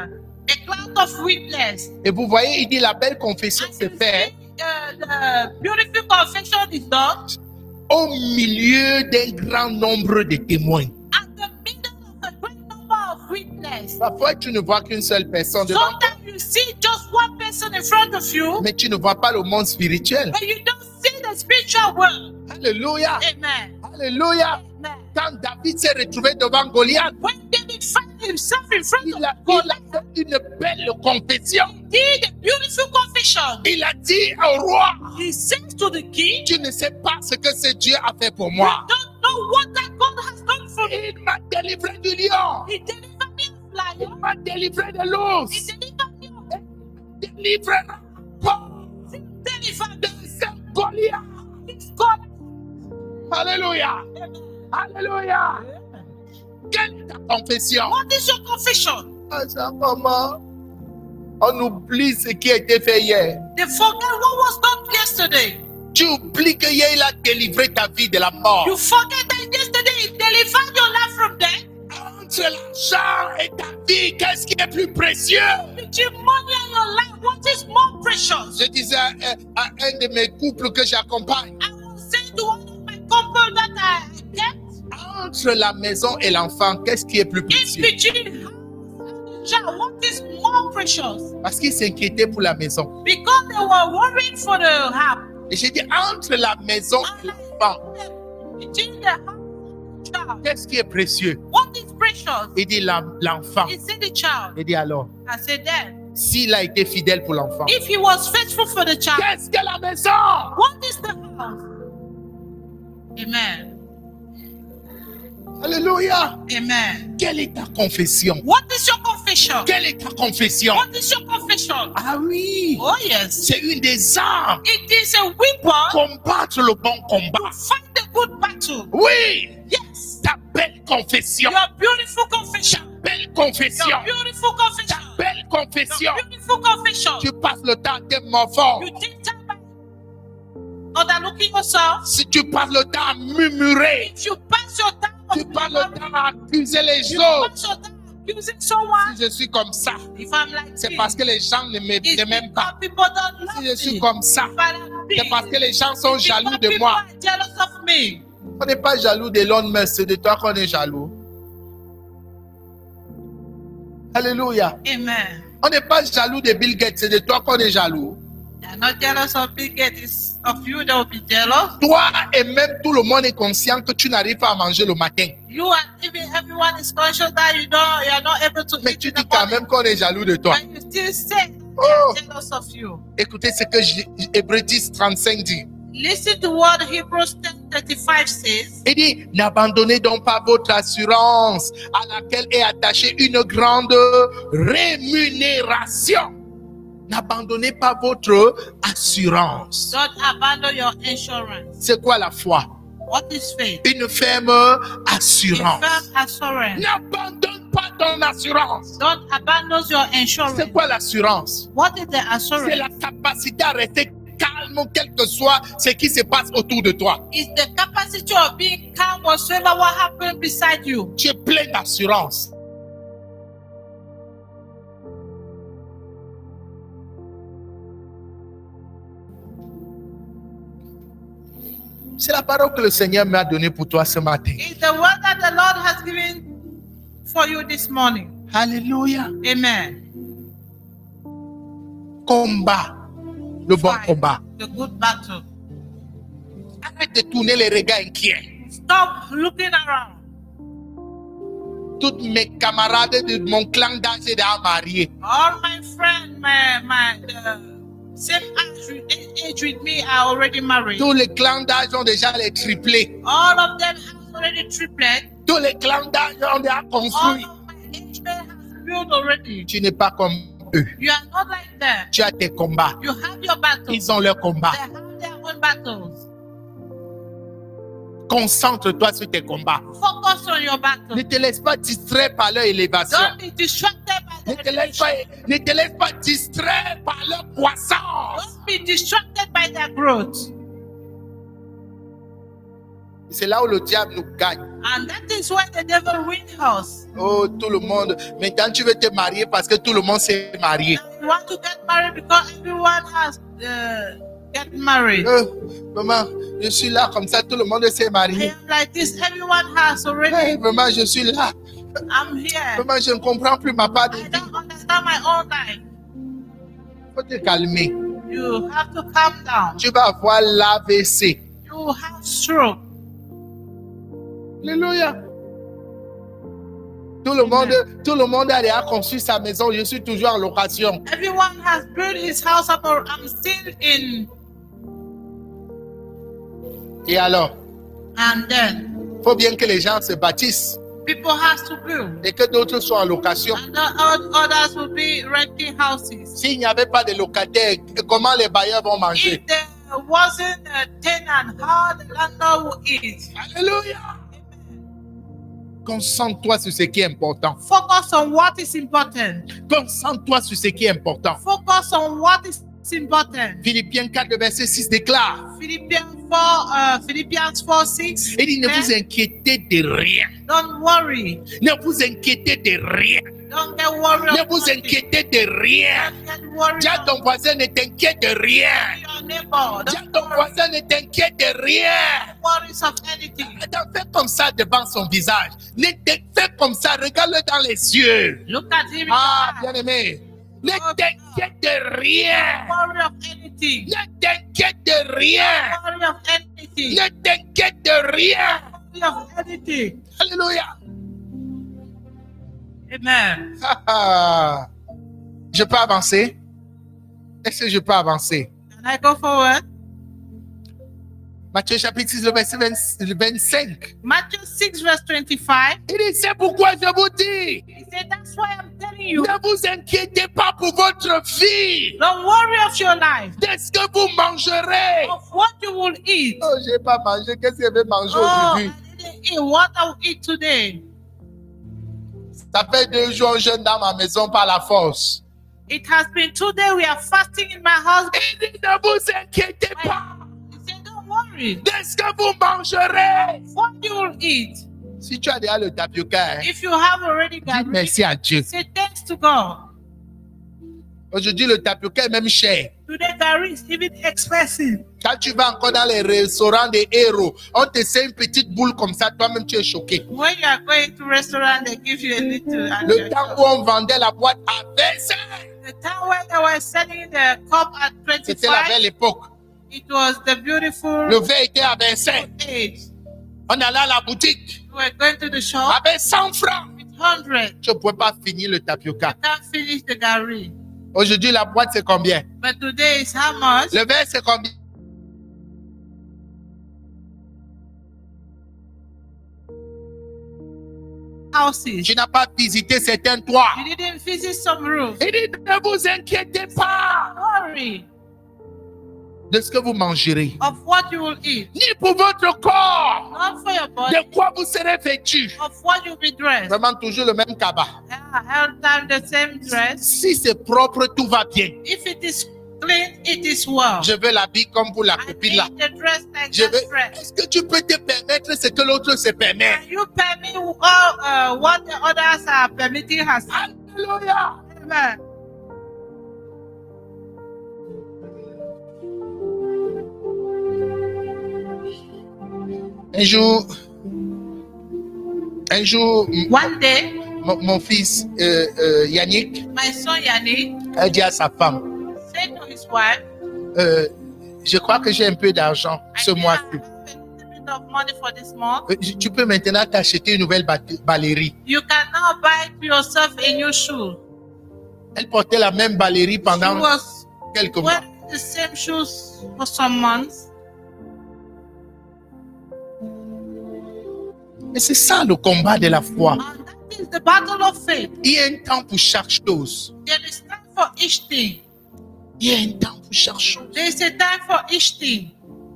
A cloud of witness. Et vous voyez, il dit la belle confession And se you fait see, uh, the beautiful confession is done au milieu d'un grand nombre de témoins. at the middle of a great number of witnesses. Parfois, tu ne vois qu'une seule personne devant toi, Sometimes you see just one person in front of you, mais tu ne vois pas le monde spirituel. but you don't see the spiritual world. Alléluia. Amen. Alléluia. Amen. Quand David s'est retrouvé devant Goliath, When David found himself in front il a, of il God, a fait une belle confession. he did a beautiful confession. Il a dit au roi, He says to the king, tu ne sais pas ce que ce Dieu a fait pour "You moi. don't know what that God has done for me. Il m'a délivré du lion. He delivered me of Il lion. m'a délivré de He l'ours. delivered me of Il délivrera pas He delivered de me. ce Goliath. He's God." Alléluia. Amen. Alléluia. Quelle est ta confession? What is your confession? Ah, ça, comment? On oublie ce qui a été fait hier. They forget what was done yesterday. Tu oublies que hier, il a délivré ta vie de la mort. You forget that yesterday he delivered your life from death. Entre l'argent et ta vie, qu'est-ce qui est plus précieux? Between money and your life, what is more precious? Je disais à, à un de mes couples que j'accompagne, I will say to one of my couple that I get, entre la maison et l'enfant, qu'est-ce qui est plus in précieux? between house and the child, what is more precious? Parce qu'ils s'inquiétaient pour la maison. Because they were worried for the house. Et j'ai dit, entre la maison et l'enfant, Between the house and the child, qu'est-ce qui est précieux? what is precious? Il dit la- l'enfant. He said the child. Il dit alors, I said then, s'il a été fidèle pour l'enfant, if he was faithful for the child, qu'est-ce que la maison? what is the house? Amen. Alléluia. Amen. Quelle est ta confession? What is your confession? Quelle est ta confession? What is your confession? Ah oui, Oh yes. c'est une des armes. It is a weapon Combattre le bon combat. to fight the good battle. Oui, Yes. ta belle confession. Your beautiful confession. Belle confession. Your beautiful confession. Ta belle confession. Your beautiful confession. Tu passes le temps à te morfondre. You take time by overlooking yourself. Si tu passes le temps à murmurer, If you pass your time tu passes le temps à accuser les you autres. pass your time accusing someone. Si je suis comme ça, If I'm like c'est this, parce que les gens ne m'aiment it's ne m'aiment pas. because people don't love Si je suis me. comme ça, If I am c'est parce que les gens sont Because jaloux de people moi. are jealous of me. On n'est pas jaloux d'Elon Musk, c'est de toi qu'on est jaloux. Alléluia. Amen. On n'est pas jaloux de Bill Gates, c'est de toi qu'on est jaloux. They are not jealous of Bill Gates. It's of you they will be jealous. Toi et même tout le monde est conscient que tu n'arrives pas à manger le matin. You and even everyone is conscious that you don't, you are not able to Mais eat tu in the dis quand morning, même qu'on est jaloux de toi. but you still say they Oh. are jealous of you. Écoutez ce que J- Hébreux dix, trente-cinq dit. Listen to what Hebrews ten thirty-five says. Il dit, n'abandonnez donc pas votre assurance à laquelle est attachée une grande rémunération. N'abandonnez pas votre assurance. Don't abandon your insurance. C'est quoi la foi? What is faith? Une ferme A assurance. firm assurance. N'abandonne pas ton assurance. Don't abandon your insurance. C'est quoi l'assurance? What is the C'est la assurance? capacité à rester calme quel que soit ce qui se passe autour de toi. It's the capacity of being calm whatsoever what happens beside you. Tu es plein d'assurance. C'est la parole que le Seigneur m'a donnée pour toi ce matin. It's the word that the Lord has given for you this morning. Alléluia. Amen. Combat. Le bon Fight combat. the good battle. Arrête de tourner les regards inquiets. Stop looking around. Toutes mes camarades de mon clan d'âge et d'âge mariés. All my friends, my my the same age with, age with me are already married. Tous les clans d'âge ont déjà les triplés. All of them have already triplets. Tous les clans d'âge ont déjà All construit. of my age men has built already. Tu n'es pas comme eux. You are not like them. Tu as tes combats. You have your battles. Ils ont leurs combats. They have their own battles. Concentre-toi sur tes combats. Focus on your Ne battles. te laisse pas distraire par leur élévation. Don't be distracted by Ne their te laisse pas, elevation. ne te laisse pas distraire par leur croissance. Don't be distracted by their growth. C'est là où le diable nous gagne. And that is why the devil wins us. Oh, tout le monde. Maintenant, tu veux te marier parce que tout le monde s'est marié. You want to get married because everyone has uh, get married. Euh, maman, je suis là comme ça, tout le monde s'est I marié. am like this, everyone has already. Hey, maman, je suis là. I'm here. Maman, je ne comprends plus ma part de I vie. don't understand my own life. Faut te calmer. You have to calm down. Tu vas avoir l'A V C. You have stroke. Alléluia. Tout le monde, tout le monde a déjà construit sa maison. Je suis toujours en location. Everyone has built his house up, or I'm still in. Et alors, And then faut bien que les gens se bâtissent people has to build. et que d'autres soient en location. And the o- others will be renting houses. S'il n'y avait pas de locataires, comment les bailleurs vont manger? If there wasn't a tenant, how the landlord will eat? Alléluia. Concentre-toi sur ce qui est important. Focus on what is important. Concentre-toi sur ce qui est important. Focus on what is important. Philippiens quatre, verset six déclare. Philippians four, uh, Philippians four six. Il dit, ne vous inquiétez de rien. Don't worry. Ne vous inquiétez de rien. Don't get worried. Ne of vous nothing. inquiétez de rien. Don't get worried. Dis à of ton voisin, ne t'inquiète de rien. your neighbor. Dis à Don't ton worry. voisin, ne t'inquiète de rien. Worries of anything. Attends, fais comme ça devant son visage. Ne te- fais comme ça, regarde-le dans les yeux. Look at him. in Ah, the eye. bien aimé. Ne t'inquiète de rien. Worry of anything. Ne t'inquiète de rien. Worry of anything. Ne t'inquiète de rien. Worry of anything. Alléluia. Amen. Ah, ah. Je peux avancer? Est-ce que je peux avancer? Can I go forward? Matthieu chapitre six, le verset vingt- le vingt-cinq. Matthew six verse twenty-five. Il dit, c'est pourquoi je vous dis, He said, that's why I'm telling you. ne vous inquiétez pas pour votre vie. Don't worry of your life. De ce que vous mangerez. Of what you will eat. Oh, je n'ai pas mangé. Qu'est-ce que je vais manger Oh, aujourd'hui? I didn't eat. What I will eat today. Ça fait deux jours, je jeûne dans ma maison par la force. It has been two days we are fasting in my house. Il dit, ne vous inquiétez pas He said, don't worry. de ce que vous mangerez. What you will eat. Si tu as déjà le tapioca, hein, If you have already dis got it, merci à Dieu. say thanks to God. Aujourd'hui, le tapioca est même cher. Today, Gary is even expensive. Quand tu vas encore dans les restaurants des héros, on te sert une petite boule comme ça, toi-même tu es choqué. When you are going to restaurant, they give you a little. and Le you- temps où on vendait la boîte à vingt-cinq, The time when they were selling the cup at c'était la twenty-five, belle époque. it was the beautiful Le verre était à vingt-cinq. age. On allait à la boutique You were going to the shop avec cent francs. with hundred. Tu ne pouvais pas finir le tapioca. You can't finish the Gary. Aujourd'hui, la boîte, c'est combien? But today is how much? Le verre, c'est combien? Houses. Tu n'as pas visité certains toits. You didn't visit some roofs. Il dit, ne vous inquiétez pas Don't worry de ce que vous mangerez, of what you will eat. ni pour votre corps, Not for your body, de quoi vous serez vêtus. of what you'll be dressed. Vraiment toujours le même cabas. Yeah, every time the same dress. Si c'est propre, tout va bien. If it is clean, it is well. Je veux l'habit comme pour la I copine là. need the dress like Je that veux. dress. Est-ce que tu peux te permettre ce que l'autre se permet? Can you permit all, uh, what the others are permitting us? Alléluia. Amen. Un jour, un jour, m- One day, mon, mon fils euh, euh, Yannick my son Yannick a dit à sa femme, said to his wife, euh, je crois que j'ai un peu d'argent I ce think I mois-ci. have a little bit of money for this month. Euh, Tu peux maintenant t'acheter une nouvelle ba- balérie. You can now buy yourself a new shoe. Elle portait la même balérie She pendant was quelques mois. wearing the same shoes for some months. Et c'est ça le combat de la foi. And that is the battle of faith. Il y a un temps pour chaque chose. There is time for each thing. Il y a un temps pour chaque chose. There is a time for each thing.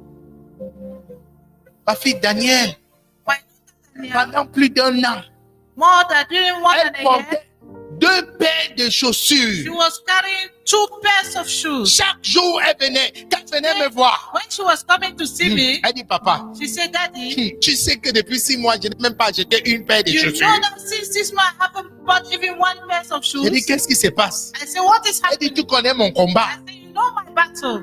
Ma fille Daniel, My daughter, pendant plus d'un an, more than during one elle and a year, portait deux paires de She chaussures. was carrying two pairs of shoes. Chaque jour, elle venait. Quand elle venait me voir, When she was coming to see hmm, me, elle dit, papa, she said, Daddy, hmm, tu sais que depuis six mois, je n'ai même pas acheté une paire de you chaussures. know that since this month I haven't bought even one pair of shoes. J'ai dit, qu'est-ce qui se passe? I said, what is Elle dit, happening? tu connais mon combat. I said, you know my battle.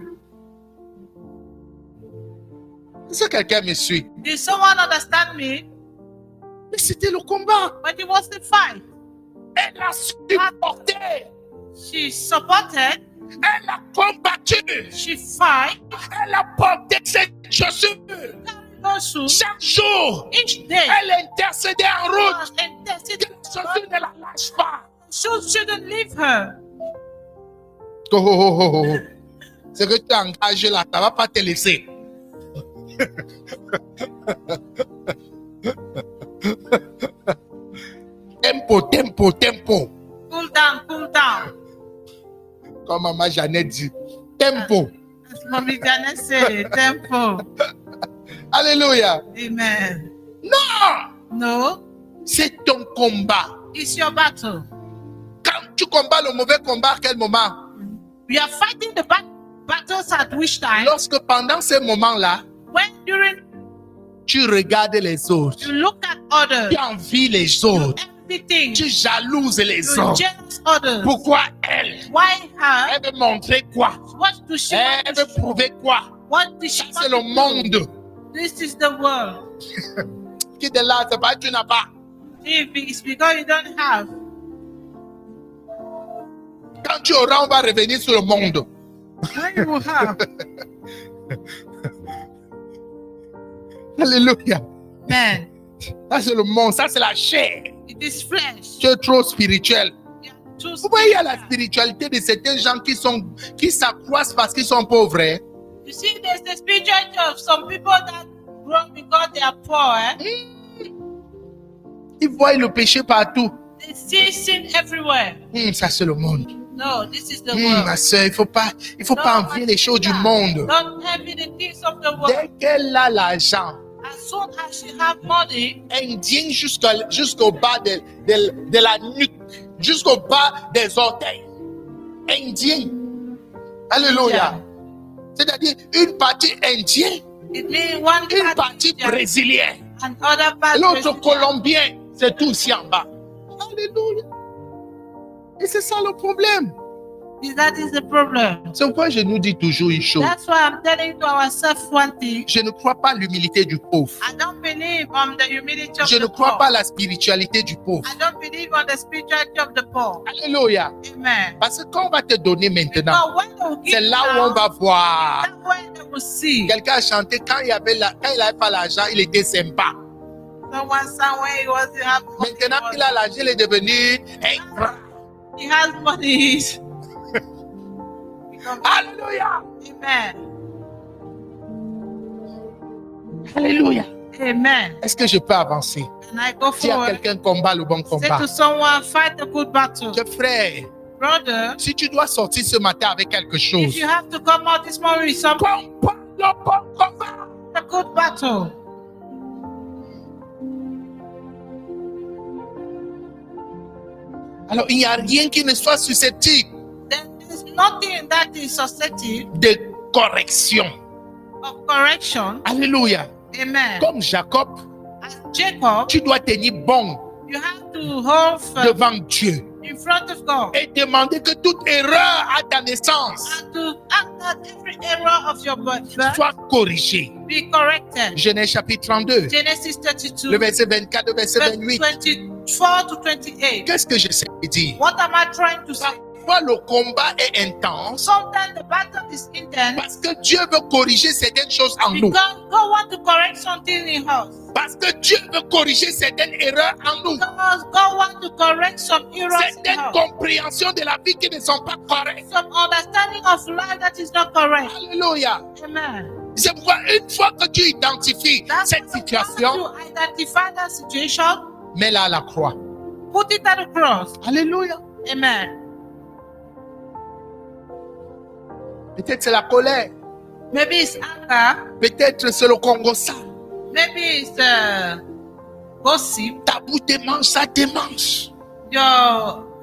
Est-ce que quelqu'un me suit? Did someone understand me? Mais c'était le combat. But it was the fight. Elle a supporté. She supported, Elle a combattu. she fight, Elle a porté ses chaussures. carried those shoes Chaque jour, each day. elle intercédait en route. And tested Que les chaussures ne la lâchent pas. shoes shouldn't leave her. Oh, oh, oh, oh, oh. Ce que tu as engagé là, ça ne va pas te laisser. Tempo, tempo, tempo. Cool down, cool down. Comme maman Jeannette dit. Tempo. As Mommy Janet said it, tempo. Alléluia. Amen. Non, No, c'est ton combat. it's your battle. Quand tu combats le mauvais combat, à quel moment? We are fighting the bat- battles at which time? Lorsque pendant ce moment-là, When during tu regardes les autres. you look at others, Tu envies les autres. everything, Tu jalouses les you autres. jealous others. Pourquoi elle? Why her? Elle veut montrer quoi? What does she Elle want veut to show? prouver quoi? What does she Ça, c'est want le to monde. do? This is the world. Qui est là, c'est pas que tu n'as pas. If it's because you don't have, Quand tu auras, on va revenir sur le monde. when you will have, Alléluia. man, Ça, c'est le monde. Ça, c'est la chair. it is flesh. Tu es trop spirituel. You are too Vous voyez, il y a la spiritual. spiritualité de certains gens qui sont qui s'accroissent parce qu'ils sont pauvres. Hein? You see, there's the spirituality of some people that grow because they are poor. Eh? Ils voient le péché partout. They see sin everywhere. Hum, ça, c'est le monde. No, this is the Hum, world. ma soeur, il ne faut pas, il faut No, pas my envier les choses du sister, monde. Don't envy the things of the world. Dès qu'elle a l'argent, As soon as she have money, indien jusqu'à- jusqu'au bas de, de, de la nuque, jusqu'au bas des orteils. Indien. Alléluia. Yeah. C'est-à-dire une partie indienne, it means one une party partie Indian brésilienne, and other party l'autre Brazilian. colombien. C'est tout ici en bas. Alléluia. Et c'est ça le problème. That is the problem. C'est pourquoi je nous dis toujours une chose. That's why I'm telling to ourselves one thing. Je ne crois pas à l'humilité du pauvre. I don't believe on the humility of Je the ne crois poor. pas à la spiritualité du pauvre. I don't believe on the spirituality of the poor. Alléluia. Amen. Parce que quand on va te donner maintenant, But when they will give c'est là où now, on va voir. that's when they will see. Quelqu'un a chanté quand il avait la, quand il n'avait pas l'argent, il était sympa. Someone somewhere he was have money. Maintenant qu'il a l'argent, il est devenu ingrat. He has money. Alléluia. Amen. Alléluia. Amen. Est-ce que je peux avancer? And I go Dis à forward. quelqu'un combat le bon Say combat. to someone, fight a good battle. Que frère, Brother, si tu dois sortir ce matin avec quelque if chose, you have to come out this morning with something, combat le bon combat. a good battle. Alors, il n'y a rien qui ne soit susceptible Then there's nothing that is susceptible de correction. of correction. Alléluia. Amen. Comme Jacob, As Jacob, tu dois tenir bon you have to hold firm devant Dieu in front of God et demander que toute erreur à ta naissance and to act that every error of your birth soit corrigée. be corrected. Genèse chapitre trente-deux, Genesis le thirty-two, verset vingt-quatre, le verset verse vingt-huit. twenty-four to twenty-eight. Qu'est-ce que j'essaie de dire? What am I trying to say? Parfois, le combat est intense Sometimes the battle is intense parce que Dieu veut corriger certaines choses en nous. because God wants to correct something in us. Parce que Dieu veut corriger certaines erreurs en nous. Because God wants to correct some errors in Certaines us. compréhensions de la vie qui ne sont pas correctes. Some understanding of life that is not correct. Alléluia. Amen. C'est pourquoi une fois que tu identifies That's cette why situation, you want to identify that situation, mets-la à la croix. put it at the cross. Alléluia. Amen. Peut-être c'est la colère. Maybe it's anger. Peut-être c'est le Congo ça. Maybe it's uh, gossip. Ta bouche te mange, ça te mange. Your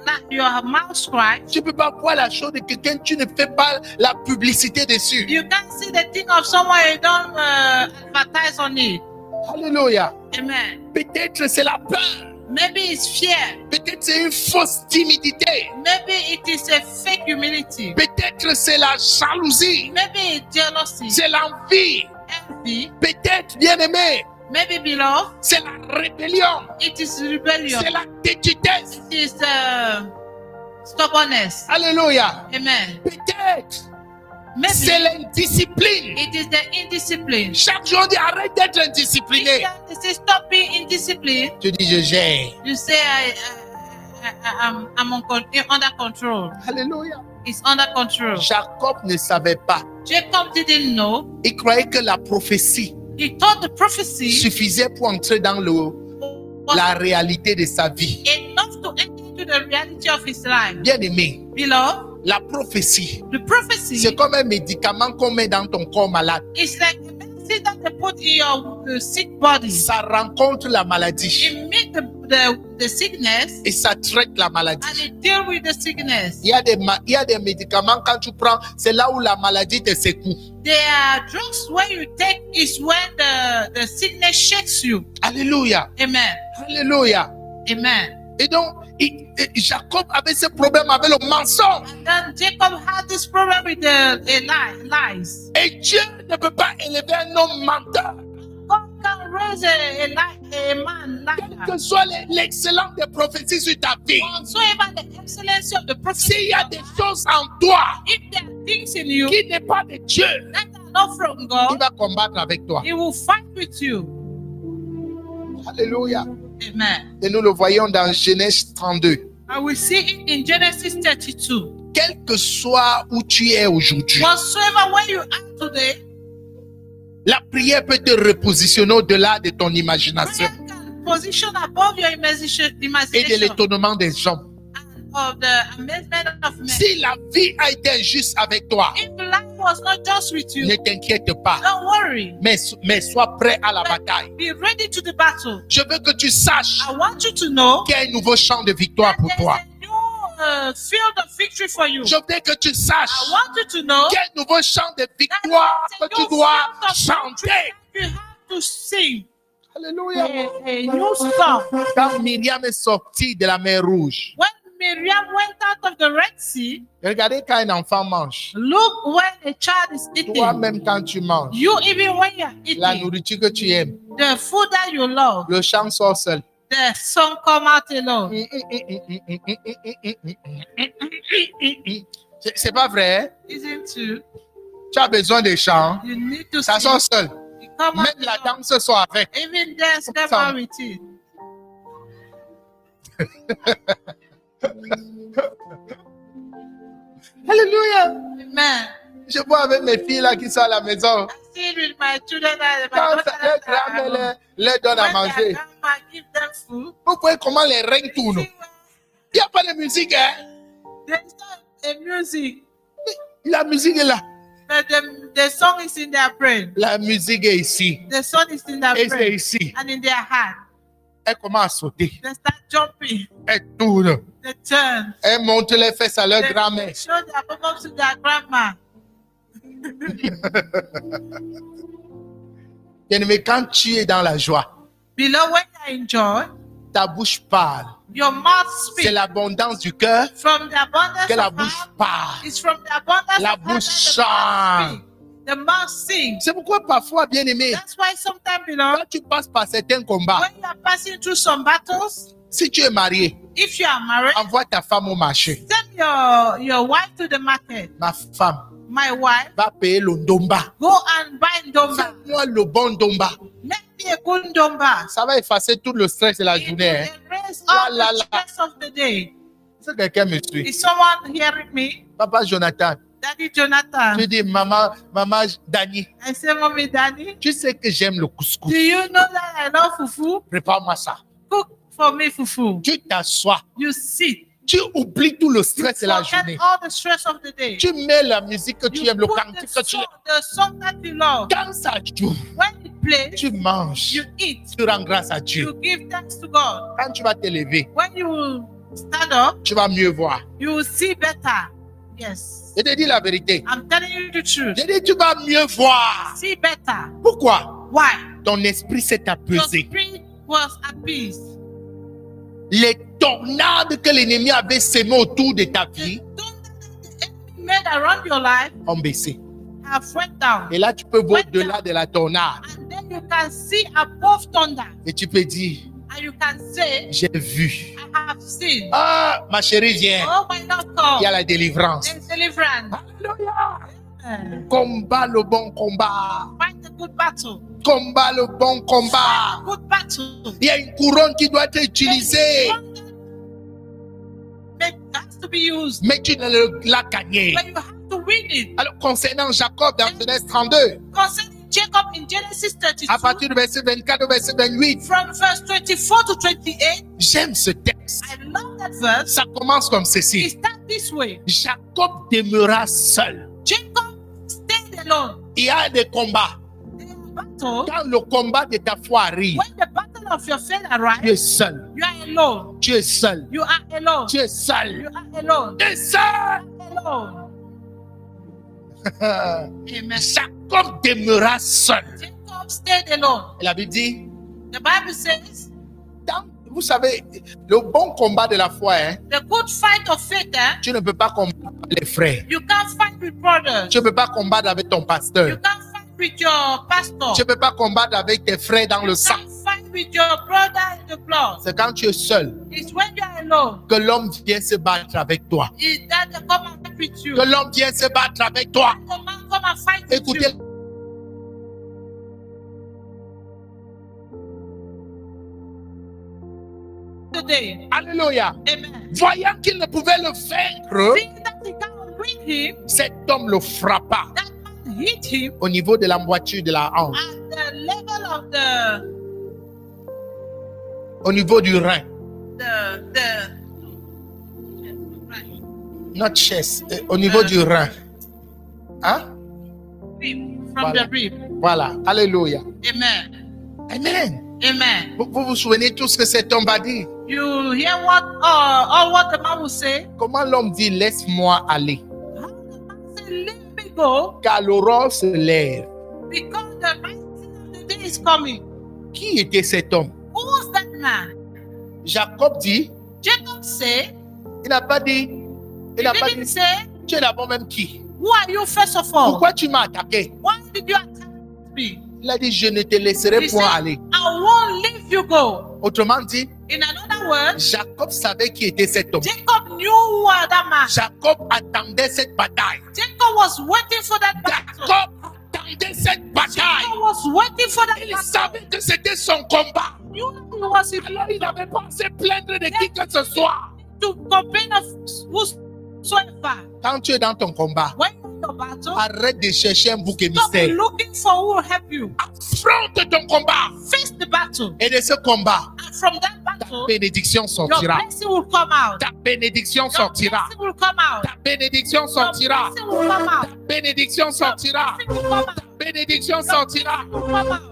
like your mouth cries. Tu ne peux pas voir la chose de quelqu'un, tu ne fais pas la publicité dessus. You can't see the thing of someone you don't uh, advertise on it. Alléluia. Amen. Peut-être c'est la peur. Maybe it's fear. Peut-être c'est une fausse timidité. Maybe it is a fake humility. Peut-être c'est la jalousie. Maybe it's jealousy, C'est l'envie. envy. Peut-être, bien-aimé, Maybe beloved, c'est la rébellion. it is rebellion. C'est la têtudesse. It is uh, stubbornness. Alléluia. Amen. Peut-être c'est Maybe l'indiscipline. it is the indiscipline. Chaque jour on dit arrête d'être indiscipliné. They say stop being indisciplined. Tu dis je gère. You say I, I, I, I'm, I'm on, con- under control. Alléluia. It's under control. Jacob ne savait pas. Jacob didn't know. Il croyait que la prophétie He thought the prophecy suffisait pour entrer dans le, was la réalité de sa vie. enough to enter into the reality of his life. Bien-aimé, Beloved, la prophétie, the prophecy c'est comme un médicament qu'on met dans ton corps malade. is like the medicine that they put in your uh, sick body. Ça rencontre la maladie It meets the, the, the sickness et ça traite la maladie. and it deals with the sickness. Il y, a des ma- il y a des médicaments, quand tu prends, c'est là où la maladie te secoue. There are drugs when you take is when the, the sickness shakes you. Alléluia. Amen. Alléluia. Amen. Et donc, il- et Jacob avait ce problème avec le mensonge. And then Jacob had this problem with the, the lie, lies. Et Dieu ne peut pas élever un homme menteur. God can raise a, a, lie, a man Quelle liar. que soit les- l'excellence des prophéties sur ta vie. Whatsoever the excellency of the prophecy, S'il y a des choses en toi if there are things in you qui n'est pas de Dieu, that are not from il God, va combattre avec toi. He will fight with you. Alléluia. Amen. Et nous le voyons dans Genèse trente-deux. And we see it in Genesis thirty-two. Quel que soit où tu es aujourd'hui, Whatsoever where you are today, la prière peut te repositionner au-delà de ton imagination prayer can position above your imagination, et de imagination l'étonnement des hommes. and of the amazement of men. Si la vie a été injuste avec toi, If life was not just with you, ne t'inquiète pas, don't worry. mais, mais sois prêt à la bataille. Be ready to the battle. Je veux que tu saches I want you to know qu'il y a un nouveau champ de victoire pour there's toi. a new uh, field of victory for you. Je veux que tu saches I want you to know qu'il y a un nouveau champ de that victoire there's que a tu new dois field of chanter. victory that you have to sing. Alléluia. A, a new song. Quand Myriam est sortie de la mer Rouge, When Miriam went out of the Red Sea, regardez quand un enfant mange. look when a child is eating. Toi-même quand tu manges, You even when you're la eating, nourriture que tu aimes, the food that you love, le chant sort seul. the song come out alone. C'est c'est pas vrai. Isn't true? Tu as besoin des chants. You need to Ça sing. sort seul. It come out Même la alone. danse sort avec. Even dance come Song. out with it. Alléluia. Amen. Je vois avec mes filles là qui sont à la maison. I see it with my children and my Quand daughter leur that are grand-mère at home. les, les donne à When their manger, grandma give them food, vous voyez comment les règnes tournent. Il n'y a pas de musique, hein? there's not a music, La musique est là. but the, the song is in their brain. La musique est ici. The song is in their Et c'est brain ici. and in their hand. Elle commence à sauter. They start jumping. Elle tourne. They turn. Elle monte les fesses à leur They grand-mère. show their bum to their grandma. Bien-aimé, quand tu es dans la joie, Below, when you enjoy, ta bouche parle. your mouth C'est speaks. l'abondance du cœur From the abundance que la of bouche heart, parle. it's from the abundance La of heart bouche that chante. the mouth speaks. The mouth sings. C'est pourquoi parfois, bien-aimé, That's why sometimes, below, quand tu passes par certains combats, when you are passing through some battles, si tu es marié, if you are married, envoie ta femme au marché. send your, your wife to the market. Ma femme My wife, va payer le ndomba. go and buy ndomba. Fais-moi le bon ndomba. Make me a good ndomba. Ça va effacer tout le stress de la It journée. Hein. will erase all Voilà, the là. stress of the day. Si quelqu'un me suit, Is someone hearing me? Papa Jonathan, Daddy Jonathan. je dis maman, maman Dani, I say, Mommy, Daddy, tu sais que j'aime le do couscous. you know that I love fufu? Prépare-moi ça. Cook for me fufu. Tu t'assois. You sit. Tu oublies tout le stress de la Forget journée. all the stress of the day. Tu mets la musique que tu You aimes, le put cantique the que tu song, aimes. the song that you love. Quand ça joue, When it plays, tu manges. you eat. Tu rends grâce à Dieu. You give thanks to God. Quand tu vas te lever, When you will stand up, tu vas mieux voir. you will see better. Yes. Je te dis la vérité. I'm telling you the truth. Je dis, tu vas mieux voir. See better. Pourquoi? Why? Ton esprit s'est Your apaisé. spirit was at peace. Les tornades que l'ennemi avait sémées autour de ta vie The thunder that the enemy made around your life ont baissé. have went down. Et là, tu peux voir au-delà de la tornade. And then you can see above thunder. Et tu peux dire, And you can say, j'ai vu. I have seen. Ah, ma chérie, viens. Oh my Lord, Il y a come. la délivrance. There's deliverance. Alléluia. Amen. Combat le bon combat. Fight the good battle. Combat le bon combat. Fight the good battle. Il y a une couronne qui doit être utilisée. It has to be used. Mais tu ne l'as gagné. But you have to win it. Alors, concernant Jacob dans Genèse trente-deux, Concerning Jacob in Genesis à thirty-two, partir du verset vingt-quatre au verset vingt-huit, from verse twenty-four to twenty-eight, j'aime ce texte. I love that verse. Ça commence comme It ceci. starts this way. Jacob demeura seul. Jacob stayed alone. Il y a des combats. The battle, Quand le combat de ta foi arrive, when the battle of your faith tu arrives, es seul. you are alone. Tu es seul. You are alone. Tu es seul. You are alone. Tu es seul. Alone. Amen. Jacob demeura seul. Jacob stayed alone. Et la Bible dit, The Bible says, dans- vous savez, le bon combat de la foi, hein, the good fight of faith, eh, tu ne peux pas combattre avec les frères. you can't fight with brothers. Tu ne peux pas combattre avec ton You pasteur. can't fight with your pastor. Tu ne peux pas combattre avec tes frères dans le You sang. can't fight with your brother in the blood. C'est quand tu es seul It's when you are alone. que l'homme vient se battre avec toi. Is that they come and fight with you. Que l'homme vient se battre avec toi. The man come and fight with Écoutez, you. Today. alléluia. Amen. Voyant qu'il ne pouvait le vaincre, Seeing that he can't win him, cet homme le frappa that man hit him au niveau de la moitié de la hanche, at the level of the au niveau du rein, the the right, notre chest, euh, au niveau du rein. Hein? rib, from Voilà. the rib. Voilà. Alléluia. Amen. Amen. Amen. Vous vous, vous souvenez tout ce que cet homme a dit? You hear what uh, all what the man will say? Comment l'homme dit, laisse-moi aller, How the man say, let me go, car l'aurore se lève. because the rising of the day is coming. Qui était cet homme? Who's that man? Jacob dit, Jacob said, il n'a pas dit, il he n'a pas didn't dit, say, tu es d'abord même qui? who are you first of all? Pourquoi tu m'as attaqué? Why did you attack me? Il a dit, je ne te laisserai He point said, aller. I won't leave you go. Autrement dit, In another word, Jacob savait qui était cet homme. Jacob knew who was that man. Jacob attendait cette bataille. Jacob was waiting for that battle. Jacob attendait cette bataille. Jacob was waiting for that Il battle. savait que c'était son combat. He knew that he was in Alors il n'avait pas à se plaindre de qui que ce soit. to complain of whosoever. Quand tu es dans ton combat, When you're in your battle, arrête de chercher un bouc stop émissaire. looking for who will help you. Affronte ton combat. Face the battle. Et de ce combat, And from that ta battle, bénédiction your sortira. blessing will come out. Ta bénédiction Your sortira. blessing will come out. Ta bénédiction Your sortira. blessing will come out. Ta bénédiction sortira. Your blessing will come out. Ta bénédiction sortira. Will come out.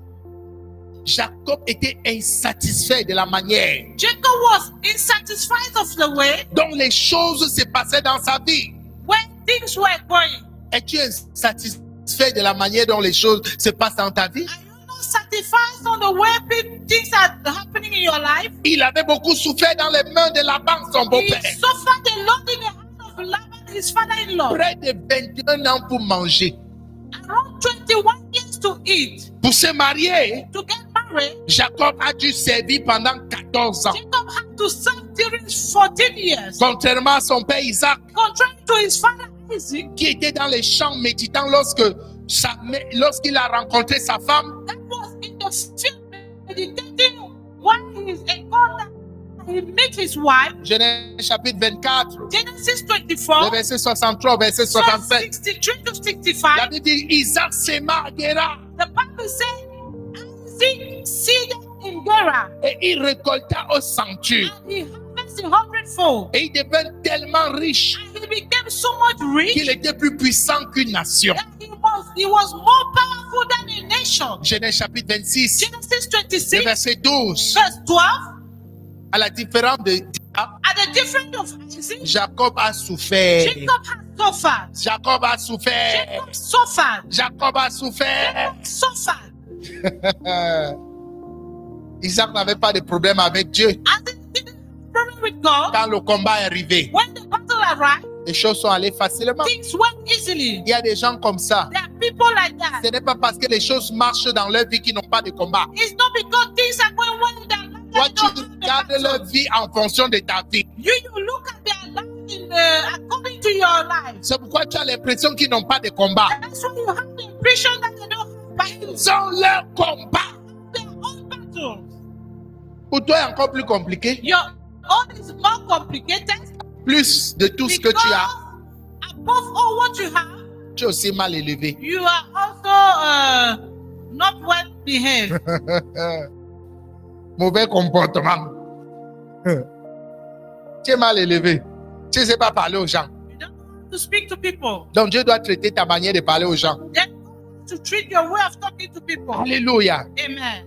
Jacob était insatisfait de la manière Jacob was insatisfied of the way dont les choses se passaient dans sa vie. when things were going. Es-tu insatisfait de la manière dont les choses se passent dans ta vie? Are you not satisfied on the way pe- things are happening in your life? Il avait beaucoup souffert dans les mains de Laban, son He beau-père. suffered a lot in the hand of Laban, his father-in-law. Près de vingt et un ans pour manger. Around twenty-one years to eat. Pour se marier, To get married, Jacob a dû servir pendant quatorze ans. Jacob had to serve during fourteen years. Contrairement à son père Isaac, Contrary to his father Isaac, qui était dans les champs méditant lorsque sa- lorsqu'il a rencontré sa femme. that was in the field meditating while he is encountered. He met his wife. Genèse chapitre vingt-quatre, Genesis le twenty-four, verset soixante-trois au verset verse soixante-sept. sixty-three to La sixty-five. Bible dit Isaac s'aima à Guéra The Bible says Isaac seeded in Gerar, et il récolta au centuple. and he harvested a hundredfold. Et il devint tellement riche And he became so much rich qu'il était plus puissant qu'une nation. that he was he was more powerful than a nation. Genèse chapitre vingt-six, Genesis le twenty-six, verset douze. verse twelve. À la différence de Dina, At the different of Isaac, Jacob a souffert. Jacob has suffered. Jacob a souffert. Jacob suffered. Jacob a souffert. Jacob suffered. Isaac n'avait pas de problème avec Dieu. Isaac didn't have a problem with God. Quand le combat est arrivé, When the battle arrived, les choses sont allées facilement. things went easily. Il y a des gens comme ça. There are people like that. Ce n'est pas parce que les choses marchent dans leur vie qu'ils n'ont pas de combat. It's not because things are going well in their life. Toi, that they tu don't have the regardes battle. leur vie en fonction de ta vie. You, you look at their life in, uh, according to your life. C'est pourquoi tu as l'impression qu'ils n'ont pas de combat. That's why you have the impression that they don't have battles. Ils ont leur combat. Their own battles. Pour toi, c'est encore plus compliqué. Your own is more complicated. Plus de tout ce que Because tu as, above all what you have, tu es aussi mal élevé. you are also uh, not well behaved. Mauvais comportement. Tu es mal élevé. Tu ne sais pas parler aux gens. You don't know how to speak to people. Donc Dieu doit traiter ta manière de parler aux gens. Then to treat your way of talking to people. Alléluia. Amen.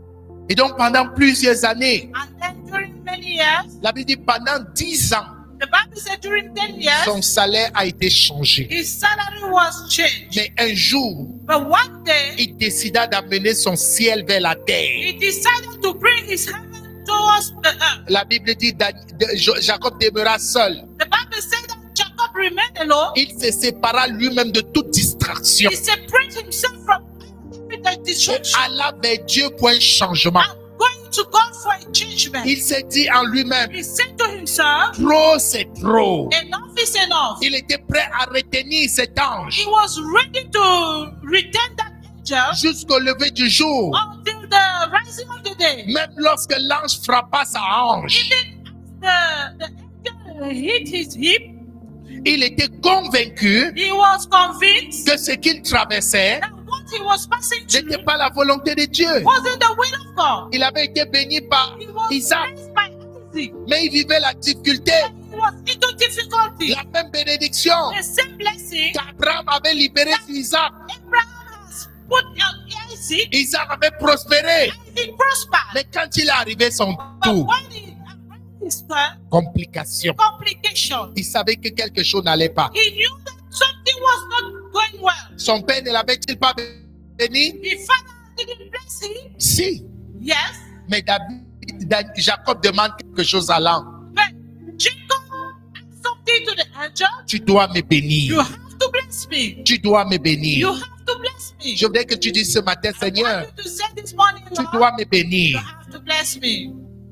Et donc pendant plusieurs années, And then during many years, la Bible dit pendant dix ans, the Bible said during ten years, son salaire a été changé. his salary was changed. Mais un jour, But one day, il décida d'amener son ciel vers la terre. he decided to bring his heaven towards the earth. La Bible dit que Jacob demeura seul. The Bible said that Jacob remained alone. Il se sépara lui-même de toute distraction. He separated himself from every Et distraction. alla vers Dieu pour un changement. I'm going to God for a changement. Il s'est dit en lui-même, He said to himself, trop c'est trop. enough is enough. Il était prêt à retenir cet ange He was ready to return that angel jusqu'au lever du jour. until the rising of the day. Même lorsque l'ange frappa sa hanche, Even as the, the angel hit his hip, il était convaincu he was convinced que ce qu'il traversait that what he was passing n'était through pas la volonté de Dieu. wasn't the will of God. Il avait été béni par He was Isaac, blessed by Isaac. mais il vivait la difficulté, He was into difficulty. la même bénédiction The same blessing qu'Abraham avait libéré sur Isaac. Abraham has put on Isaac. Isaac avait prospéré, Isaac prospered. mais quand il est arrivé son But tour, when he arrived his turn, complication. complication. Il savait que quelque chose n'allait pas. He knew that something was not going well. Son père ne l'avait-il pas béni? The father didn't bless him. Si. Yes. Mais David, Da- Jacob demande quelque chose à l'ange. But Jacob asked something to the angel. Tu dois me You bénir. have to bless me. Tu dois me You bénir. have to bless me. Je voudrais que tu dises ce matin, I Seigneur, want you to say this morning, tu Lord, dois me you bénir. have to bless me.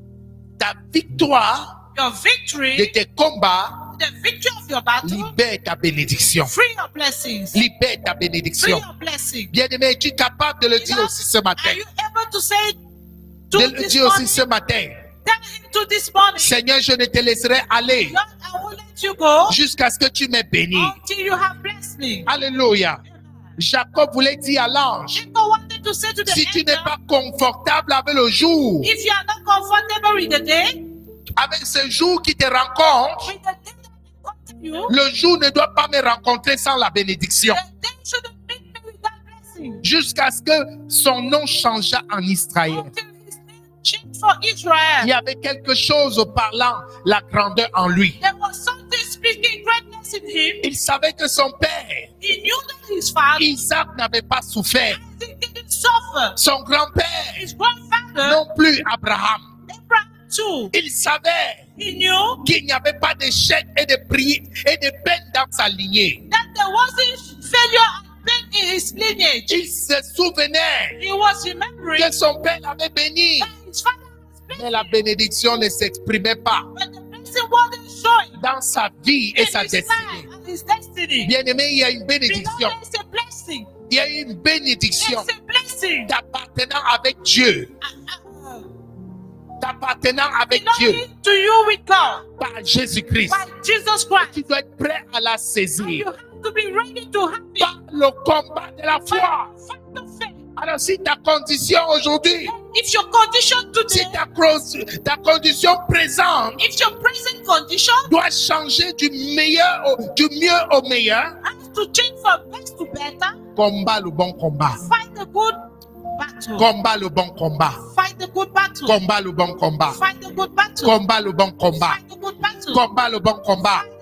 Ta victoire Your de victory, tes combats the victory of your battle, libère ta bénédiction. free your blessings. Libère ta Free bénédiction. your blessings. Bien-aimé, es-tu capable de le dire aussi ce matin? Are you able to say it to De le this dire aussi morning? ce matin. Tell him to this morning, Seigneur, je ne te laisserai aller Lord, I will let you go jusqu'à ce que tu m'aies béni. until you have blessed me. Alléluia. Jacob voulait dire à l'ange, Jacob wanted to say to the si tu n'es angel, pas confortable avec le jour, if you are not comfortable with the day, avec ce jour qui te rencontre, with the day that encounter you, le jour ne doit pas me rencontrer sans la bénédiction. the day shouldn't meet me with that blessing. Jusqu'à ce que son nom changeât en Israël. Until his name changed for Il Israel. y avait quelque chose parlant la grandeur en lui. There was something speaking greatness in him. Il savait que son père, He knew that his father, Isaac, n'avait pas souffert. Isaac, didn't suffer. Son grand-père, His grandfather, non plus Abraham. Abraham too, Il savait he knew qu'il n'y avait pas d'échec et de prière et de peine dans sa lignée. that there wasn't failure and pain in his lineage. Il se souvenait He was remembering que son père l'avait béni, that his father has mais blessed la him, bénédiction ne s'exprimait pas but the blessing wasn't showing dans sa vie et in sa his destinée. life and his destiny. Bien-aimé, il y a une Beloved, bénédiction. it's a blessing. Il y a une bénédiction It's a blessing. d'appartenant avec Dieu. Uh, uh, D'appartenant avec Dieu belonging to you with God par Jésus-Christ. by Jesus Christ. Tu dois être prêt à la And saisir you have to be ready to have it. par le combat de la foi. Fight, fight the faith. Alors si ta condition aujourd'hui, If your condition si today, ta, cro- ta condition présente if your present condition doit changer du meilleur au, du mieux au meilleur, has to change from best to better, combat le bon combat. fight the good battle. Combat le bon combat. Fight the good battle. Combat le bon combat. Fight the good battle. Combat le bon combat. Fight the good battle. battle. Combat le bon combat.